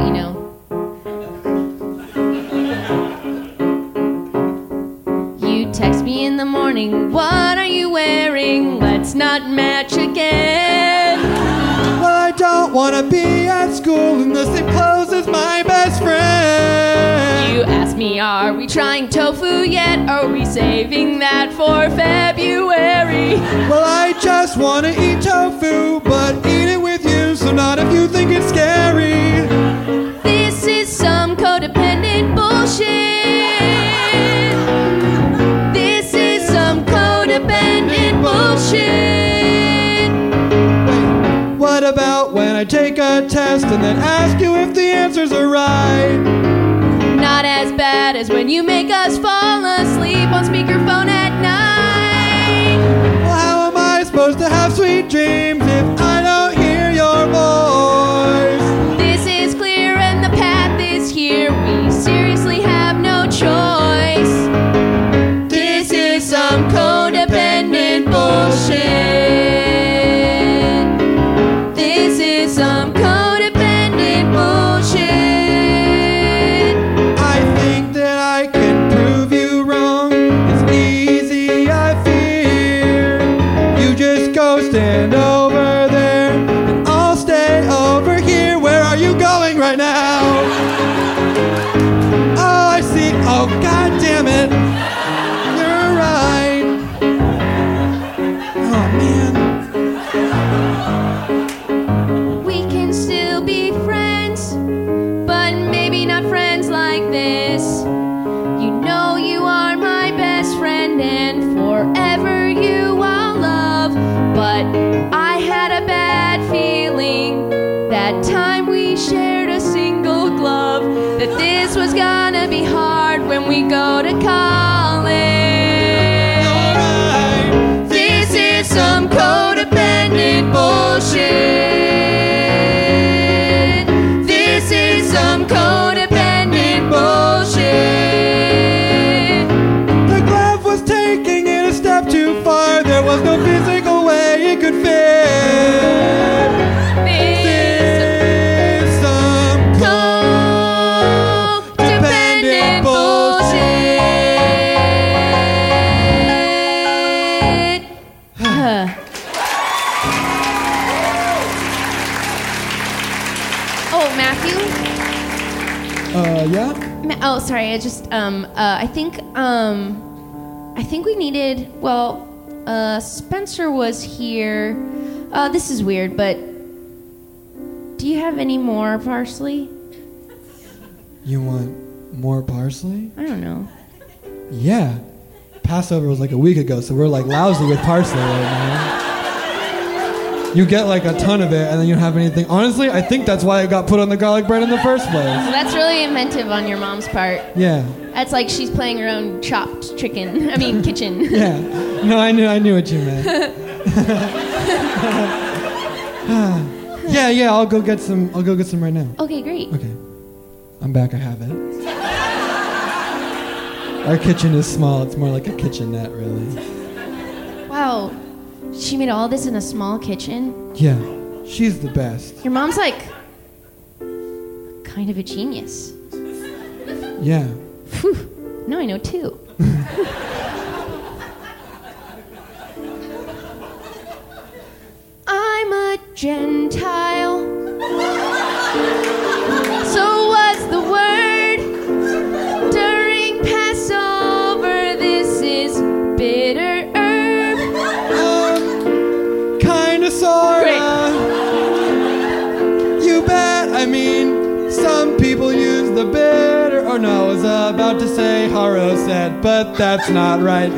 You text me in the morning, what are you wearing? Let's not match again. Well, I don't want to be at school in the same clothes as my best friend. You ask me, are we trying tofu yet? Are we saving that for February? Well, I just want to eat tofu, but eat it with you, so not if you think it's scary. This is some codependent bullshit. This is some codependent bullshit. Wait, what about when I take a test and then ask you if the answers are right? Not as bad as when you make us fall asleep on speakerphone at night. Well, how am I supposed to have sweet dreams if I don't hear your voice? This is clear and the path is here. We seriously have no choice. This is some codependent bullshit. This is some codependent bullshit. I think that I can prove you wrong. It's easy, I fear. You just go stand over there, and I'll stay over here. Where are you going right now? Oh, I see. Oh, God damn it. You're right. Oh, man. We can still be friends, but maybe not friends like this. You know you are my best friend, and forever you I'll love. But I had a bad feeling that time we shared a single glove, that this was gonna be hard when we go to college. Alright. This is some codependent bullshit. This is some codependent bullshit. The glove was taking it a step too far. There was no physical way it could fit. This It's some codependent bullshit. Oh, Matthew? Yeah? Oh, sorry. I just I think we needed. Well, Spencer was here. This is weird, but do you have any more parsley? You want more parsley? I don't know. Yeah. Passover was like a week ago, so we're like lousy with parsley right now. You get like a ton of it, and then you don't have anything. Honestly, I think that's why it got put on the garlic bread in the first place. So that's really inventive on your mom's part. Yeah. That's like she's playing her own chopped chicken. I mean, kitchen. Yeah. No, I knew what you meant. Yeah, I'll go get some right now. Okay, great. Okay. I'm back, I have it. Our kitchen is small, it's more like a kitchenette, really. Wow. She made all this in a small kitchen? Yeah, she's the best. Your mom's like kind of a genius. Yeah. Phew. Now I know two. I'm a Gentile. So what's the word? During Passover, this is bitter herb. Kinda, sorta. You bet. I mean, some people use the bitter. Oh no, I was about to say haroset, but that's not right.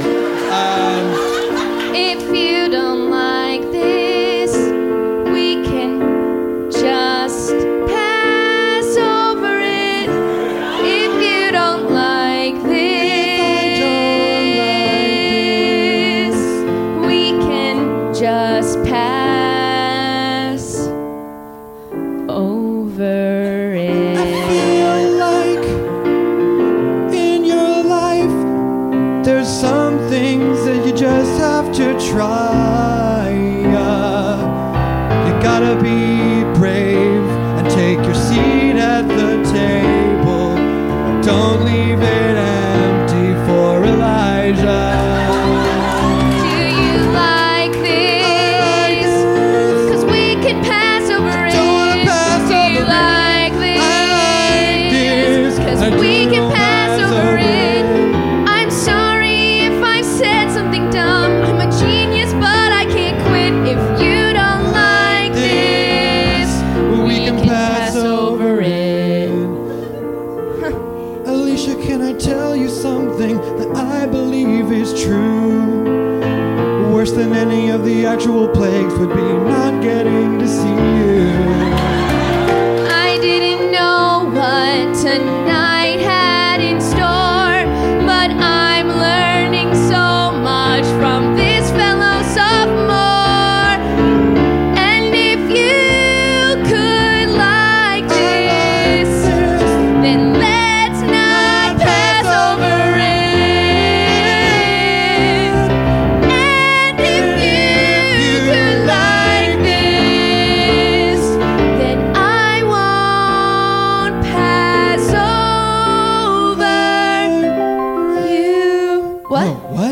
If you don't like this, we can just pass over it. If you don't like this, we can just pass over it. I feel like in your life there's some things that you just the actual plagues would be not getting to see you. I didn't know what tonight had in store, but I'm learning so much from this fellow sophomore. And if you could like this, then let's not pass over it. And if you could like this, then I won't pass over you. What? Oh, what?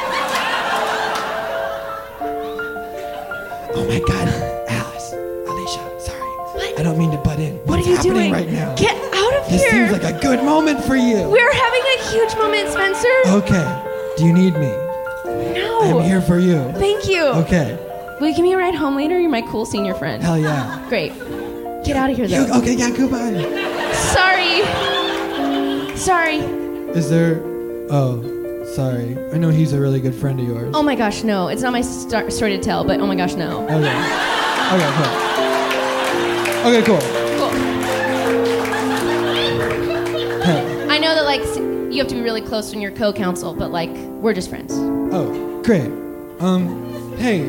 Oh my God, Alice, Alicia, sorry. What? I don't mean to butt in. What What's are you happening doing? right now? Get out of This here. seems like a good moment for you. We're having a huge moment, Spencer. Okay, do you need me? No. I'm here for you. Thank you. Okay, Will you give me a ride home later? You're my cool senior friend. hell yeah. Great. Get out of here, though. Okay, yeah, goodbye. Sorry. Sorry. Is there... Oh, sorry. I know he's a really good friend of yours. Oh my gosh, no. It's not my story to tell, but oh my gosh, no. Okay. Okay, cool. Okay, cool. Cool. Hey. I know that, like, you have to be really close when you're co-counsel, but, like, we're just friends. Oh, great. Hey,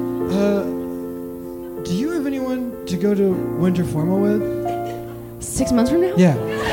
do you have anyone to go to winter formal with? 6 months from now? Yeah.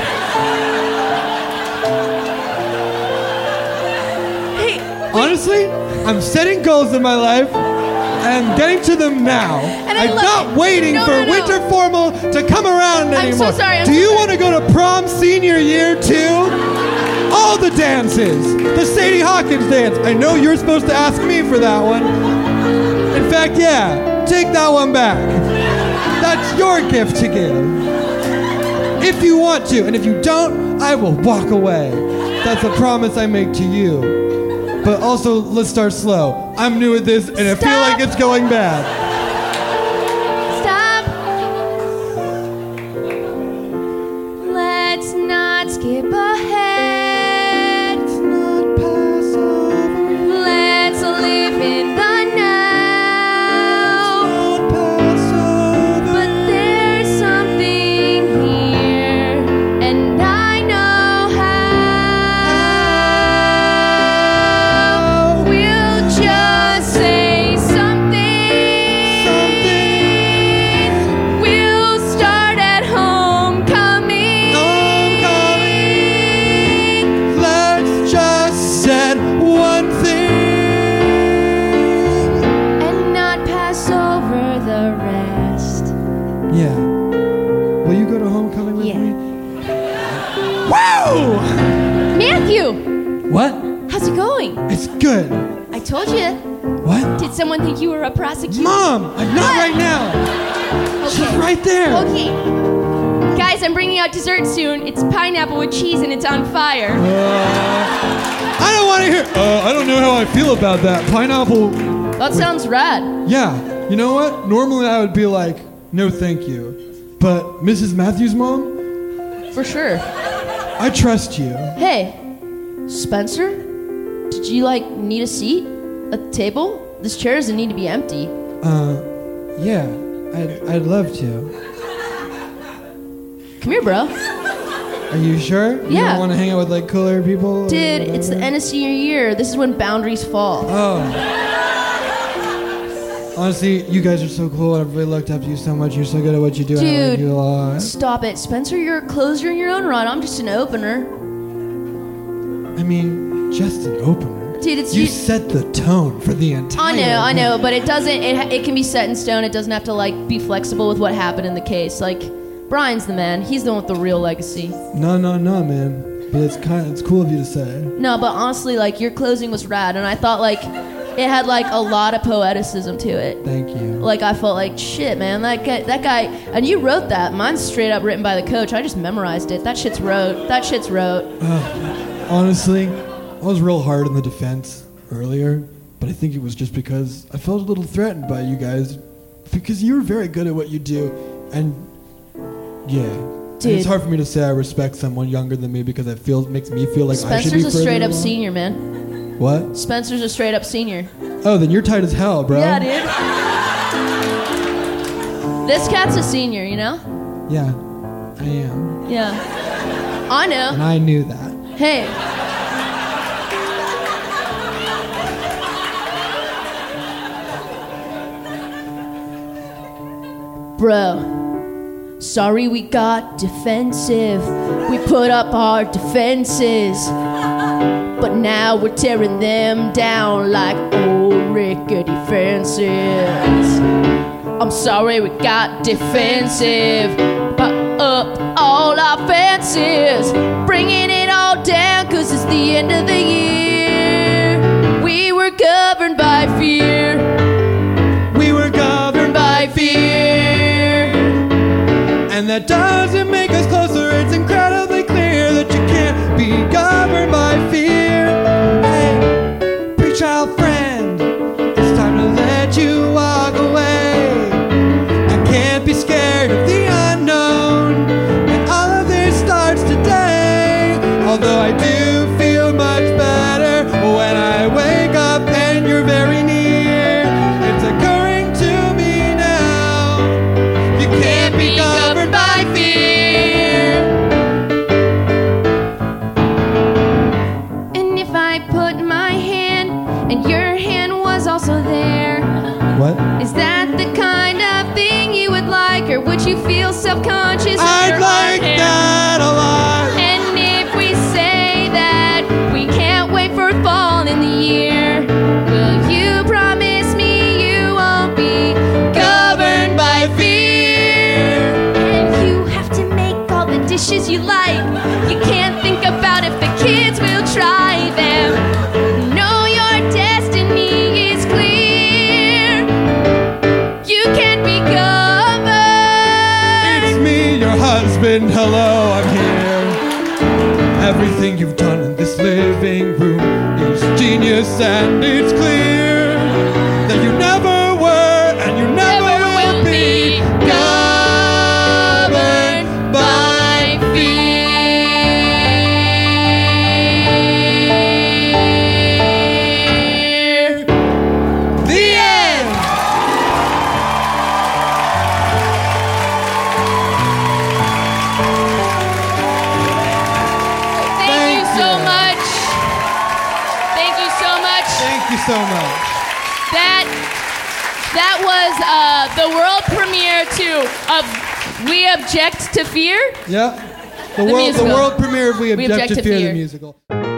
Hey, Honestly, I'm setting goals in my life, and I'm getting to them now. And I I'm love not it. waiting No, for no, no. winter formal to come around I'm anymore. so sorry, I'm Do so you sorry. want to go to prom senior year too? All the dances. The Sadie Hawkins dance. I know you're supposed to ask me for that one. In fact, yeah, take that one back. That's your gift to give. If you want to, and if you don't, I will walk away. That's a promise I make to you. But also, let's start slow. I'm new at this, and I feel Stop. like it's going bad. stop. Let's not skip ahead. Not pass over. Let's live in the now. Not pass over. But there's something here, and I know how. We'll just say something. We'll start at homecoming. Let's just set one thing. And not pass over the rest. Yeah. Will you go to homecoming with Yeah. me? Woo! Matthew, What? how's it going? It's good. I told you. What? Did someone think you were a prosecutor? Mom, I'm not right now. She's right there. Okay. Guys, I'm bringing out dessert soon. It's pineapple with cheese and it's on fire. I don't want to hear. I don't know how I feel about that. Pineapple. That sounds rad. Yeah. You know what? Normally I would be like, no, thank you. But Mrs. Matthews' mom, For sure. I trust you. Hey, Spencer, did you like need a seat at the table? This chair doesn't need to be empty. Yeah. I'd love to. Come here, bro. Are you sure? You Yeah. don't want to hang out with like cooler people? or Dude, it's the whatever? end of senior year. This is when boundaries fall. Oh. Honestly, you guys are so cool. I've really looked up to you so much. You're so good at what you do. and I like Dude, you a lot. stop it. Spencer, you're a closer in your own right. I'm just an opener. I mean, just an opener. Dude, it's You you. set the tone for the entire. I know, but it doesn't. It can be set in stone. It doesn't have to like be flexible with what happened in the case. Like, Brian's the man. He's the one with the real legacy. No, man. But it's cool of you to say. No, but honestly, like your closing was rad, and I thought like it had like a lot of poeticism to it. Thank you. Like I felt like shit, man. That guy, and you wrote that. Mine's straight up written by the coach. I just memorized it. That shit's wrote. Honestly, I was real hard on the defense earlier, but I think it was just because I felt a little threatened by you guys, because you're very good at what you do, and yeah. And it's Dude. hard for me to say I respect someone younger than me because it makes me feel like I should be Spencer's a further straight up along. senior, man. What? Spencer's a straight up senior. Oh, then you're tight as hell, bro. Yeah, dude. This cat's a senior, you know? Yeah, I am. Yeah. I know. And I knew that. Hey. Bro, sorry we got defensive. We put up our defenses, but now we're tearing them down like old rickety fences. I'm sorry we got defensive, but up all our fences, bringing it all down 'cause it's the end of the year. We were governed by fear. We were governed By fear. And that doesn't make us closer. It's incredibly clear that you can't be governed by fear. Hey, pre-child friend, it's time to let you walk away. I can't be scared of the unknown, and all of this starts today. Although I do feel much better when I wake up and you're very near. It's occurring to me now. You can't be governed by fear. And if I put my hand and your hand was also there, What? is that the kind of thing you would like, or would you feel self-conscious? of I'd your like own hand? that a lot. And if we say that we can't wait for fall in the year, will you promise me you won't be governed by fear? And you have to make all the dishes you like. You can't think about if the kids will try them. Know your destiny is clear. You can't be governed. It's me, your husband. Hello, I'm here. Everything you've done in this living room is genius, and it's clear that you never were and you never will be governed by fear. The end. Thank you so much. Thank you so much. Thank you so much. That was the world premiere of We Object to Fear. Yeah. The musical. world premiere of We Object to Fear, the musical.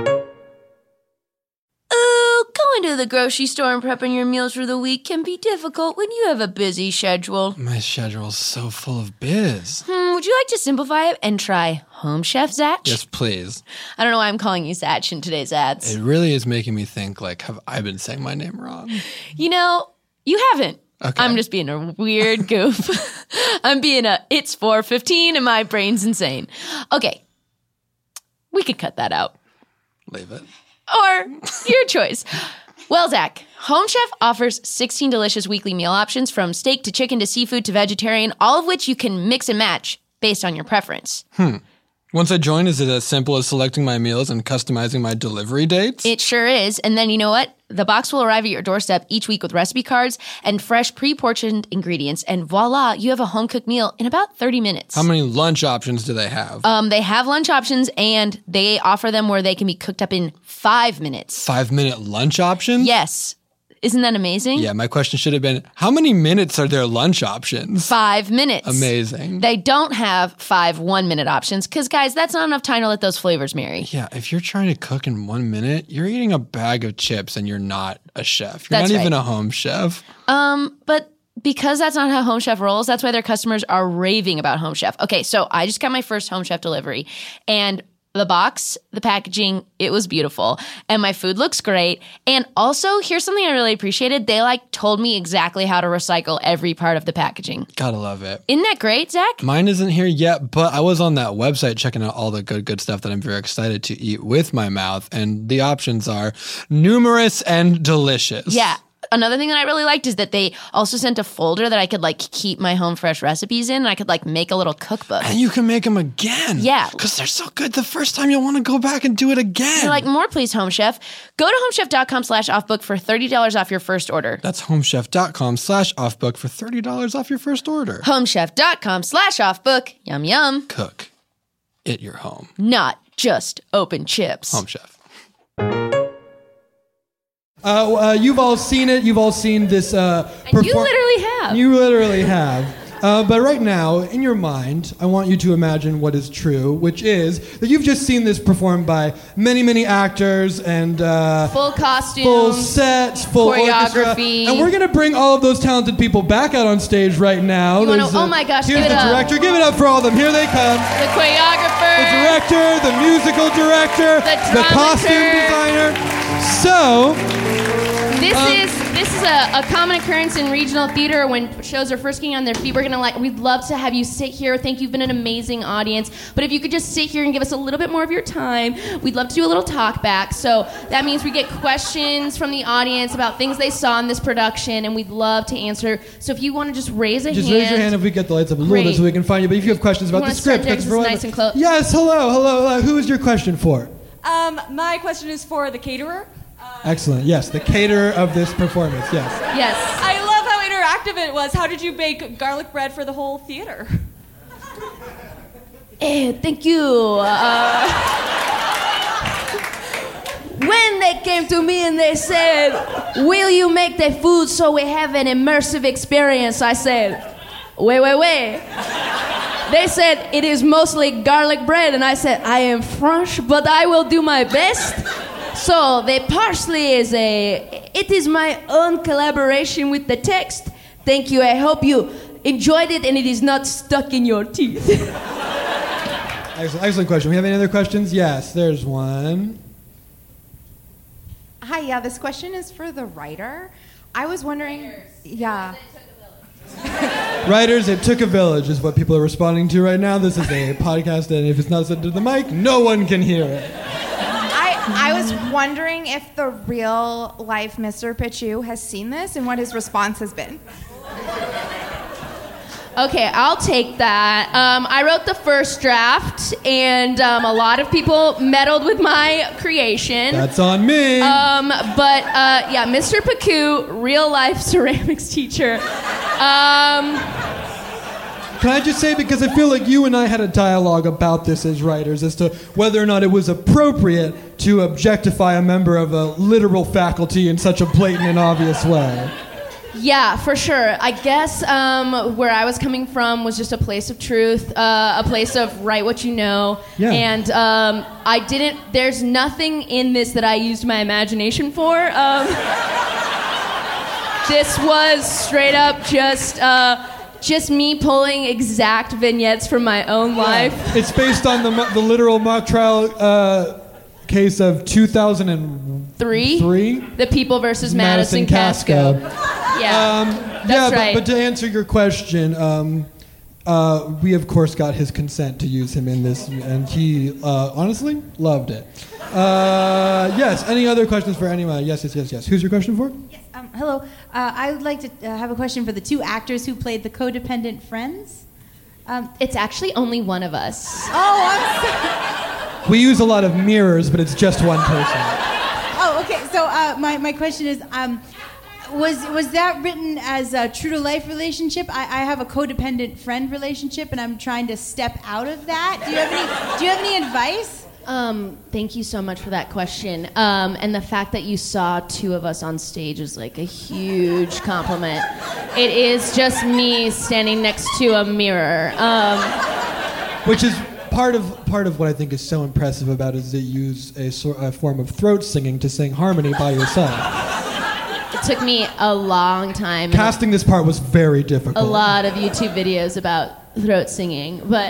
Ooh, going to the grocery store and prepping your meals for the week can be difficult when you have a busy schedule. My schedule's so full of biz. Would you like to simplify it and try Home Chef, Zach? Yes, please. I don't know why I'm calling you Zach in today's ads. It really is making me think, like, have I been saying my name wrong? You know, you haven't. Okay. I'm just being a weird goof. I'm being it's 4:15 and my brain's insane. Okay. We could cut that out. Leave it. Or your choice. Well, Zach, Home Chef offers 16 delicious weekly meal options from steak to chicken to seafood to vegetarian, all of which you can mix and match based on your preference. Once I join, is it as simple as selecting my meals and customizing my delivery dates? It sure is. And then you know what? The box will arrive at your doorstep each week with recipe cards and fresh pre-portioned ingredients. And voila, you have a home-cooked meal in about 30 minutes. How many lunch options do they have? They have lunch options, and they offer them where they can be cooked up in 5 minutes. 5-minute lunch options? Yes. Isn't that amazing? Yeah, my question should have been, how many minutes are their lunch options? 5 minutes. Amazing. They don't have 5 1-minute options because, guys, that's not enough time to let those flavors marry. Yeah, if you're trying to cook in 1 minute, you're eating a bag of chips and you're not a chef. You're That's not even right. a home chef. But because that's not how Home Chef rolls, that's why their customers are raving about Home Chef. Okay, so I just got my first Home Chef delivery, and the box, the packaging, it was beautiful. And my food looks great. And also, here's something I really appreciated. They told me exactly how to recycle every part of the packaging. Gotta love it. Isn't that great, Zach? Mine isn't here yet, but I was on that website checking out all the good stuff that I'm very excited to eat with my mouth. And the options are numerous and delicious. Yeah. Another thing that I really liked is that they also sent a folder that I could like keep my home fresh recipes in, and I could like make a little cookbook. And you can make them again. Yeah. Because they're so good the first time you'll want to go back and do it again. You're like, more please, Home Chef. Go to homechef.com/offbook for $30 off your first order. That's homechef.com/offbook for $30 off your first order. Homechef.com/offbook. Yum, yum. Cook at your home. Not just open chips. Home Chef. You've all seen it. You've all seen this. And you literally have. You literally have. But right now, in your mind, I want you to imagine what is true, which is that you've just seen this performed by many, many actors and full costumes, full sets, full choreography. Orchestra. And we're going to bring all of those talented people back out on stage right now. Oh my gosh, here's give it the up. director. Give it up for all of them. Here they come. The choreographer. The director, the musical director, the costume designer. So... This is a common occurrence in regional theater when shows are first getting on their feet. We'd love to have you sit here. Think you've been an amazing audience. But if you could just sit here and give us a little bit more of your time, we'd love to do a little talk back. So that means we get questions from the audience about things they saw in this production, and we'd love to answer. So if you want to just raise a hand. Just raise your hand if we get the lights up a little bit so we can find you. But if you have questions about the script, that's nice and close. Yes, hello. Who is your question for? My question is for the caterer. Excellent. Yes, the caterer of this performance. Yes. Yes. I love how interactive it was. How did you bake garlic bread for the whole theater? Thank you. When they came to me and they said, "Will you make the food so we have an immersive experience?" I said, wait. They said, "It is mostly garlic bread." And I said, "I am French, but I will do my best." So the parsley it is my own collaboration with the text. Thank you. I hope you enjoyed it and it is not stuck in your teeth. Excellent question. We have any other questions? Yes, there's one. Hi, yeah, this question is for the writer. I was wondering, Writers, it took a village is what people are responding to right now. This is a podcast, and if it's not said to the mic, no one can hear it. I was wondering if the real life Mr. Pichu has seen this and what his response has been. Okay, I'll take that. I wrote the first draft, and a lot of people meddled with my creation. That's on me. Mr. Pichu, real life ceramics teacher. Can I just say, because I feel like you and I had a dialogue about this as writers as to whether or not it was appropriate to objectify a member of a literal faculty in such a blatant and obvious way. Yeah, for sure. I guess where I was coming from was just a place of truth, a place of write what you know. Yeah. And there's nothing in this that I used my imagination for. This was straight up just me pulling exact vignettes from my own life. It's based on the literal mock trial case of 2003. The People versus Madison Casco. Yeah, that's right. But to answer your question, we of course got his consent to use him in this, and he honestly loved it. Yes. Any other questions for anyone? Yes. Who's your question for? Yes. Hello. I would like to have a question for the two actors who played the codependent friends. It's actually only one of us. Oh, I'm sorry. We use a lot of mirrors, but it's just one person. Oh, okay. So my question is, was that written as a true to life relationship? I have a codependent friend relationship, and I'm trying to step out of that. Do you have any advice? Thank you so much for that question. And the fact that you saw two of us on stage is like a huge compliment. It is just me standing next to a mirror. Which is part of what I think is so impressive about it is that you use a form of throat singing to sing harmony by yourself. It took me a long time. Casting this part was very difficult. A lot of YouTube videos about throat singing. But,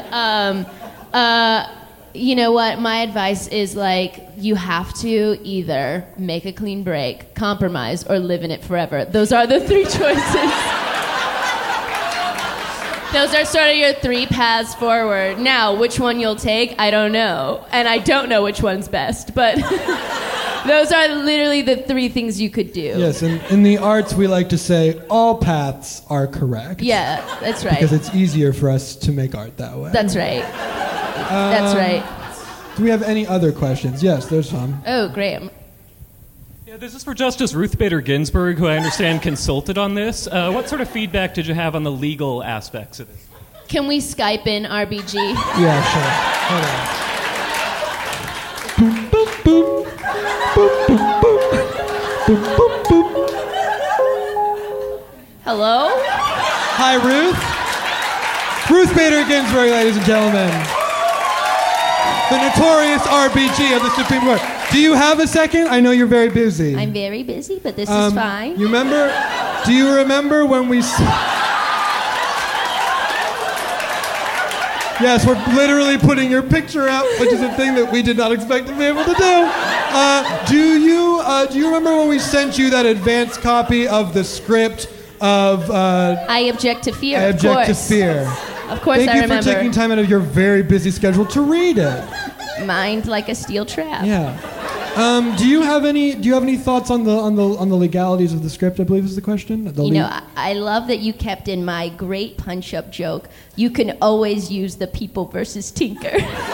you know what? My advice is you have to either make a clean break, compromise, or live in it forever. Those are the three choices. Those are sort of your three paths forward. Now, which one you'll take, I don't know. And I don't know which one's best. But Those are literally the 3 things you could do. Yes, and in the arts, we like to say all paths are correct. Yeah, that's right. Because it's easier for us to make art that way. That's right. That's right. Do we have any other questions? Yes, there's some. Oh, Graham. Yeah, this is for Justice Ruth Bader Ginsburg, who I understand consulted on this. What sort of feedback did you have on the legal aspects of this? Can we Skype in RBG? Yeah, sure. Hold on. Boop, boop, boop. Boop, boop, boop. Boop, boop, boop. Hello? Hi, Ruth. Ruth Bader Ginsburg, ladies and gentlemen. The notorious RBG of the Supreme Court. Do you have a second? I know you're very busy. I'm very busy, but this is fine. You remember? Do you remember when we... Yes, we're literally putting your picture out, which is a thing that we did not expect to be able to do. Do you remember when we sent you that advanced copy of the script of... I object to fear, I object to fear. Of course, Thank I you remember. for taking time out of your very busy schedule to read it. Mind like a steel trap. Yeah. Do you have any thoughts on the legalities of the script? I believe is the question. I love that you kept in my great punch-up joke. You can always use the people versus Tinker.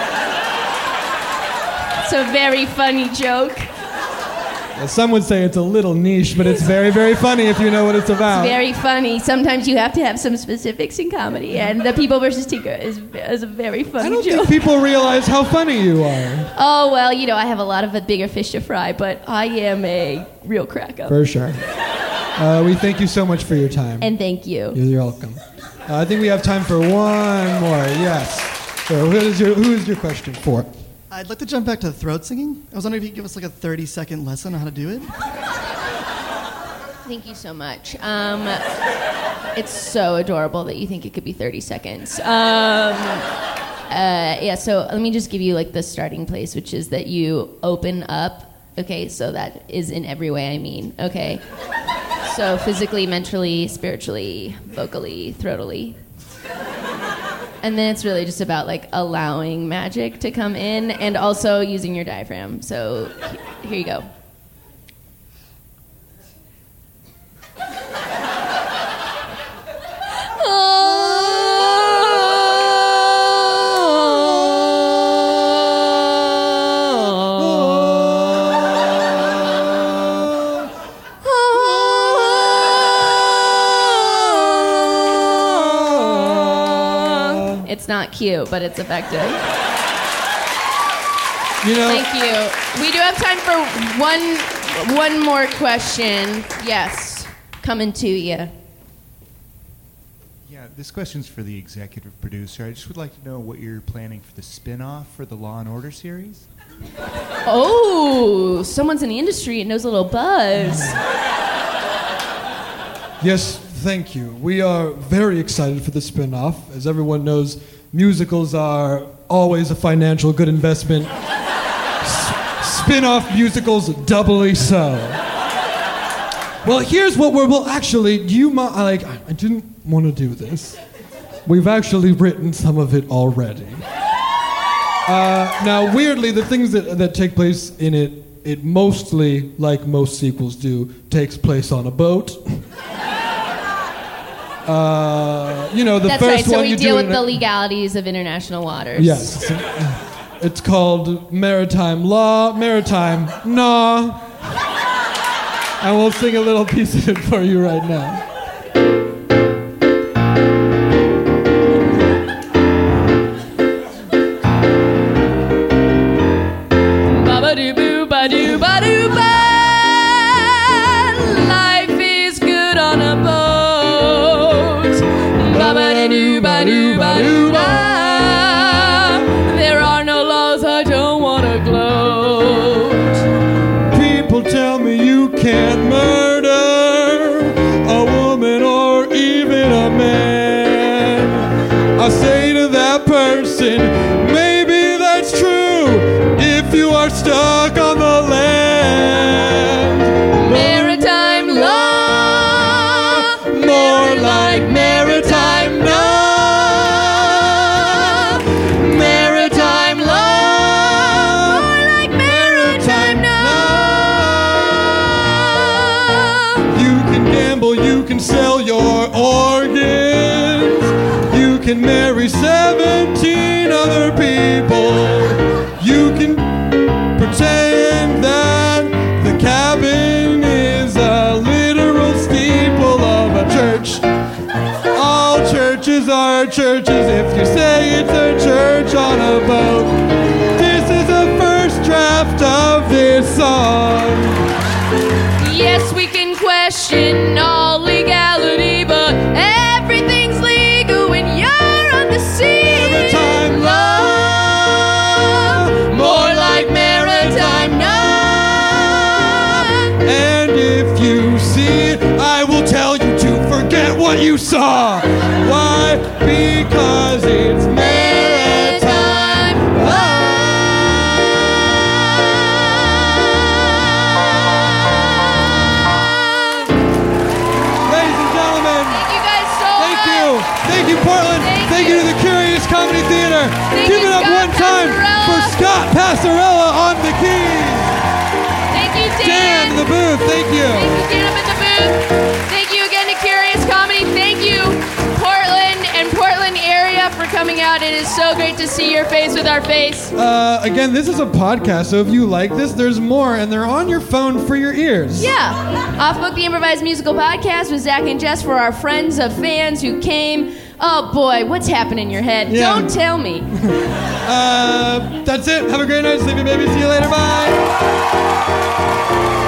It's a very funny joke. Some would say it's a little niche, but it's very, very funny if you know what it's about. It's very funny. Sometimes you have to have some specifics in comedy, and the people versus Tinker is a very funny joke. I don't think people realize how funny you are. Oh, well, I have a lot of bigger fish to fry, but I am a real crack-up. For sure. We thank you so much for your time. And thank you. You're welcome. I think we have time for one more. Yes. So who is your question for? I'd like to jump back to the throat singing. I was wondering if you could give us like a 30-second lesson on how to do it. Thank you so much. It's so adorable that you think it could be 30 seconds. Yeah, so let me just give you like the starting place, which is that you open up. Okay, so that is in every way I mean. Okay. So physically, mentally, spiritually, vocally, throatily. And then it's really just about like allowing magic to come in and also using your diaphragm. So here you go. It's not cute, but it's effective. Thank you. We do have time for one more question. Yes, coming to you. Yeah, this question's for the executive producer. I just would like to know what you're planning for the spin-off for the Law & Order series. Oh, someone's in the industry and knows a little buzz. Yes, thank you. We are very excited for the spin-off. As everyone knows, musicals are always a financial good investment. Spin-off musicals doubly so. Well, here's what actually, I didn't want to do this. We've actually written some of it already. Now, weirdly, the things that take place in it mostly, like most sequels do, takes place on a boat. The That's first right, so one we you deal do with the legalities of international waters. Yes. It's called Maritime Law, Maritime Nah. And we'll sing a little piece of it for you right now. Ba-ba-doo-boo-ba-doo-ba-doo-ba. Life is good on a boat. Ba-ba-doo-ba-doo-ba-doo-ba. There are no laws, I don't want to gloat. People tell me you can't murder a woman. your organs. You can marry 17 other people. You can pretend that the cabin is a literal steeple of a church. All churches are churches if you say it's a church on a boat. This is a first draft of this song. Yes, we can question all legality, but everything's legal when you're on the sea. Maritime law, more like maritime law. And if you see it, I will tell you to forget what you saw. Why? Because it's maritime law. Ladies and gentlemen, thank you guys so thank much. you. Thank you, Portland. Thank you to the Curious Comedy Theater. Thank Give you, it up Scott one time for Scott Passarella on the keys. Thank you, Dan in the booth. Thank you. Thank you, Dan, up in the booth. Thank you again to Curious Comedy. Thank you, Portland and Portland area, for coming out. It is so great to see your face with our face. Again, this is a podcast, so if you like this, there's more, and they're on your phone for your ears. Yeah. Off Book, the improvised musical podcast with Zach and Jess for our friends of fans who came. Oh boy, what's happening in your head? Yeah. Don't tell me. That's it. Have a great night, sleepy baby. See you later. Bye.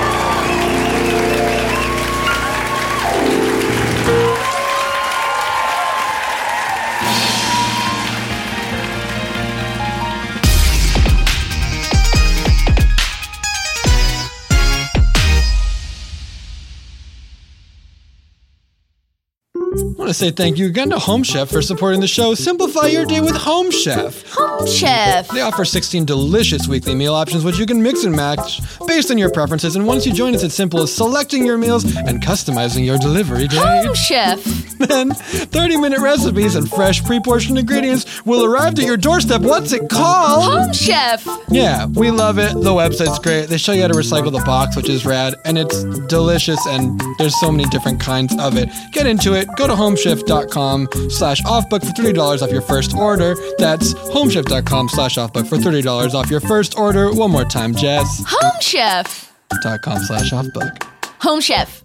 I want to say thank you again to Home Chef for supporting the show. Simplify your day with Home Chef. Home Chef. They offer 16 delicious weekly meal options, which you can mix and match based on your preferences. And once you join, it's as simple as selecting your meals and customizing your delivery date. Home Chef. Then 30-minute recipes and fresh pre-portioned ingredients will arrive at your doorstep. What's it called? Home Chef. Yeah, we love it. The website's great. They show you how to recycle the box, which is rad, and it's delicious, and there's so many different kinds of it. Get into it. Go to homechef.com/offbook for $30 off your first order. That's homechef.com/offbook for $30 off your first order. One more time, Jess. Home Chef. .com/offbook. Home Chef.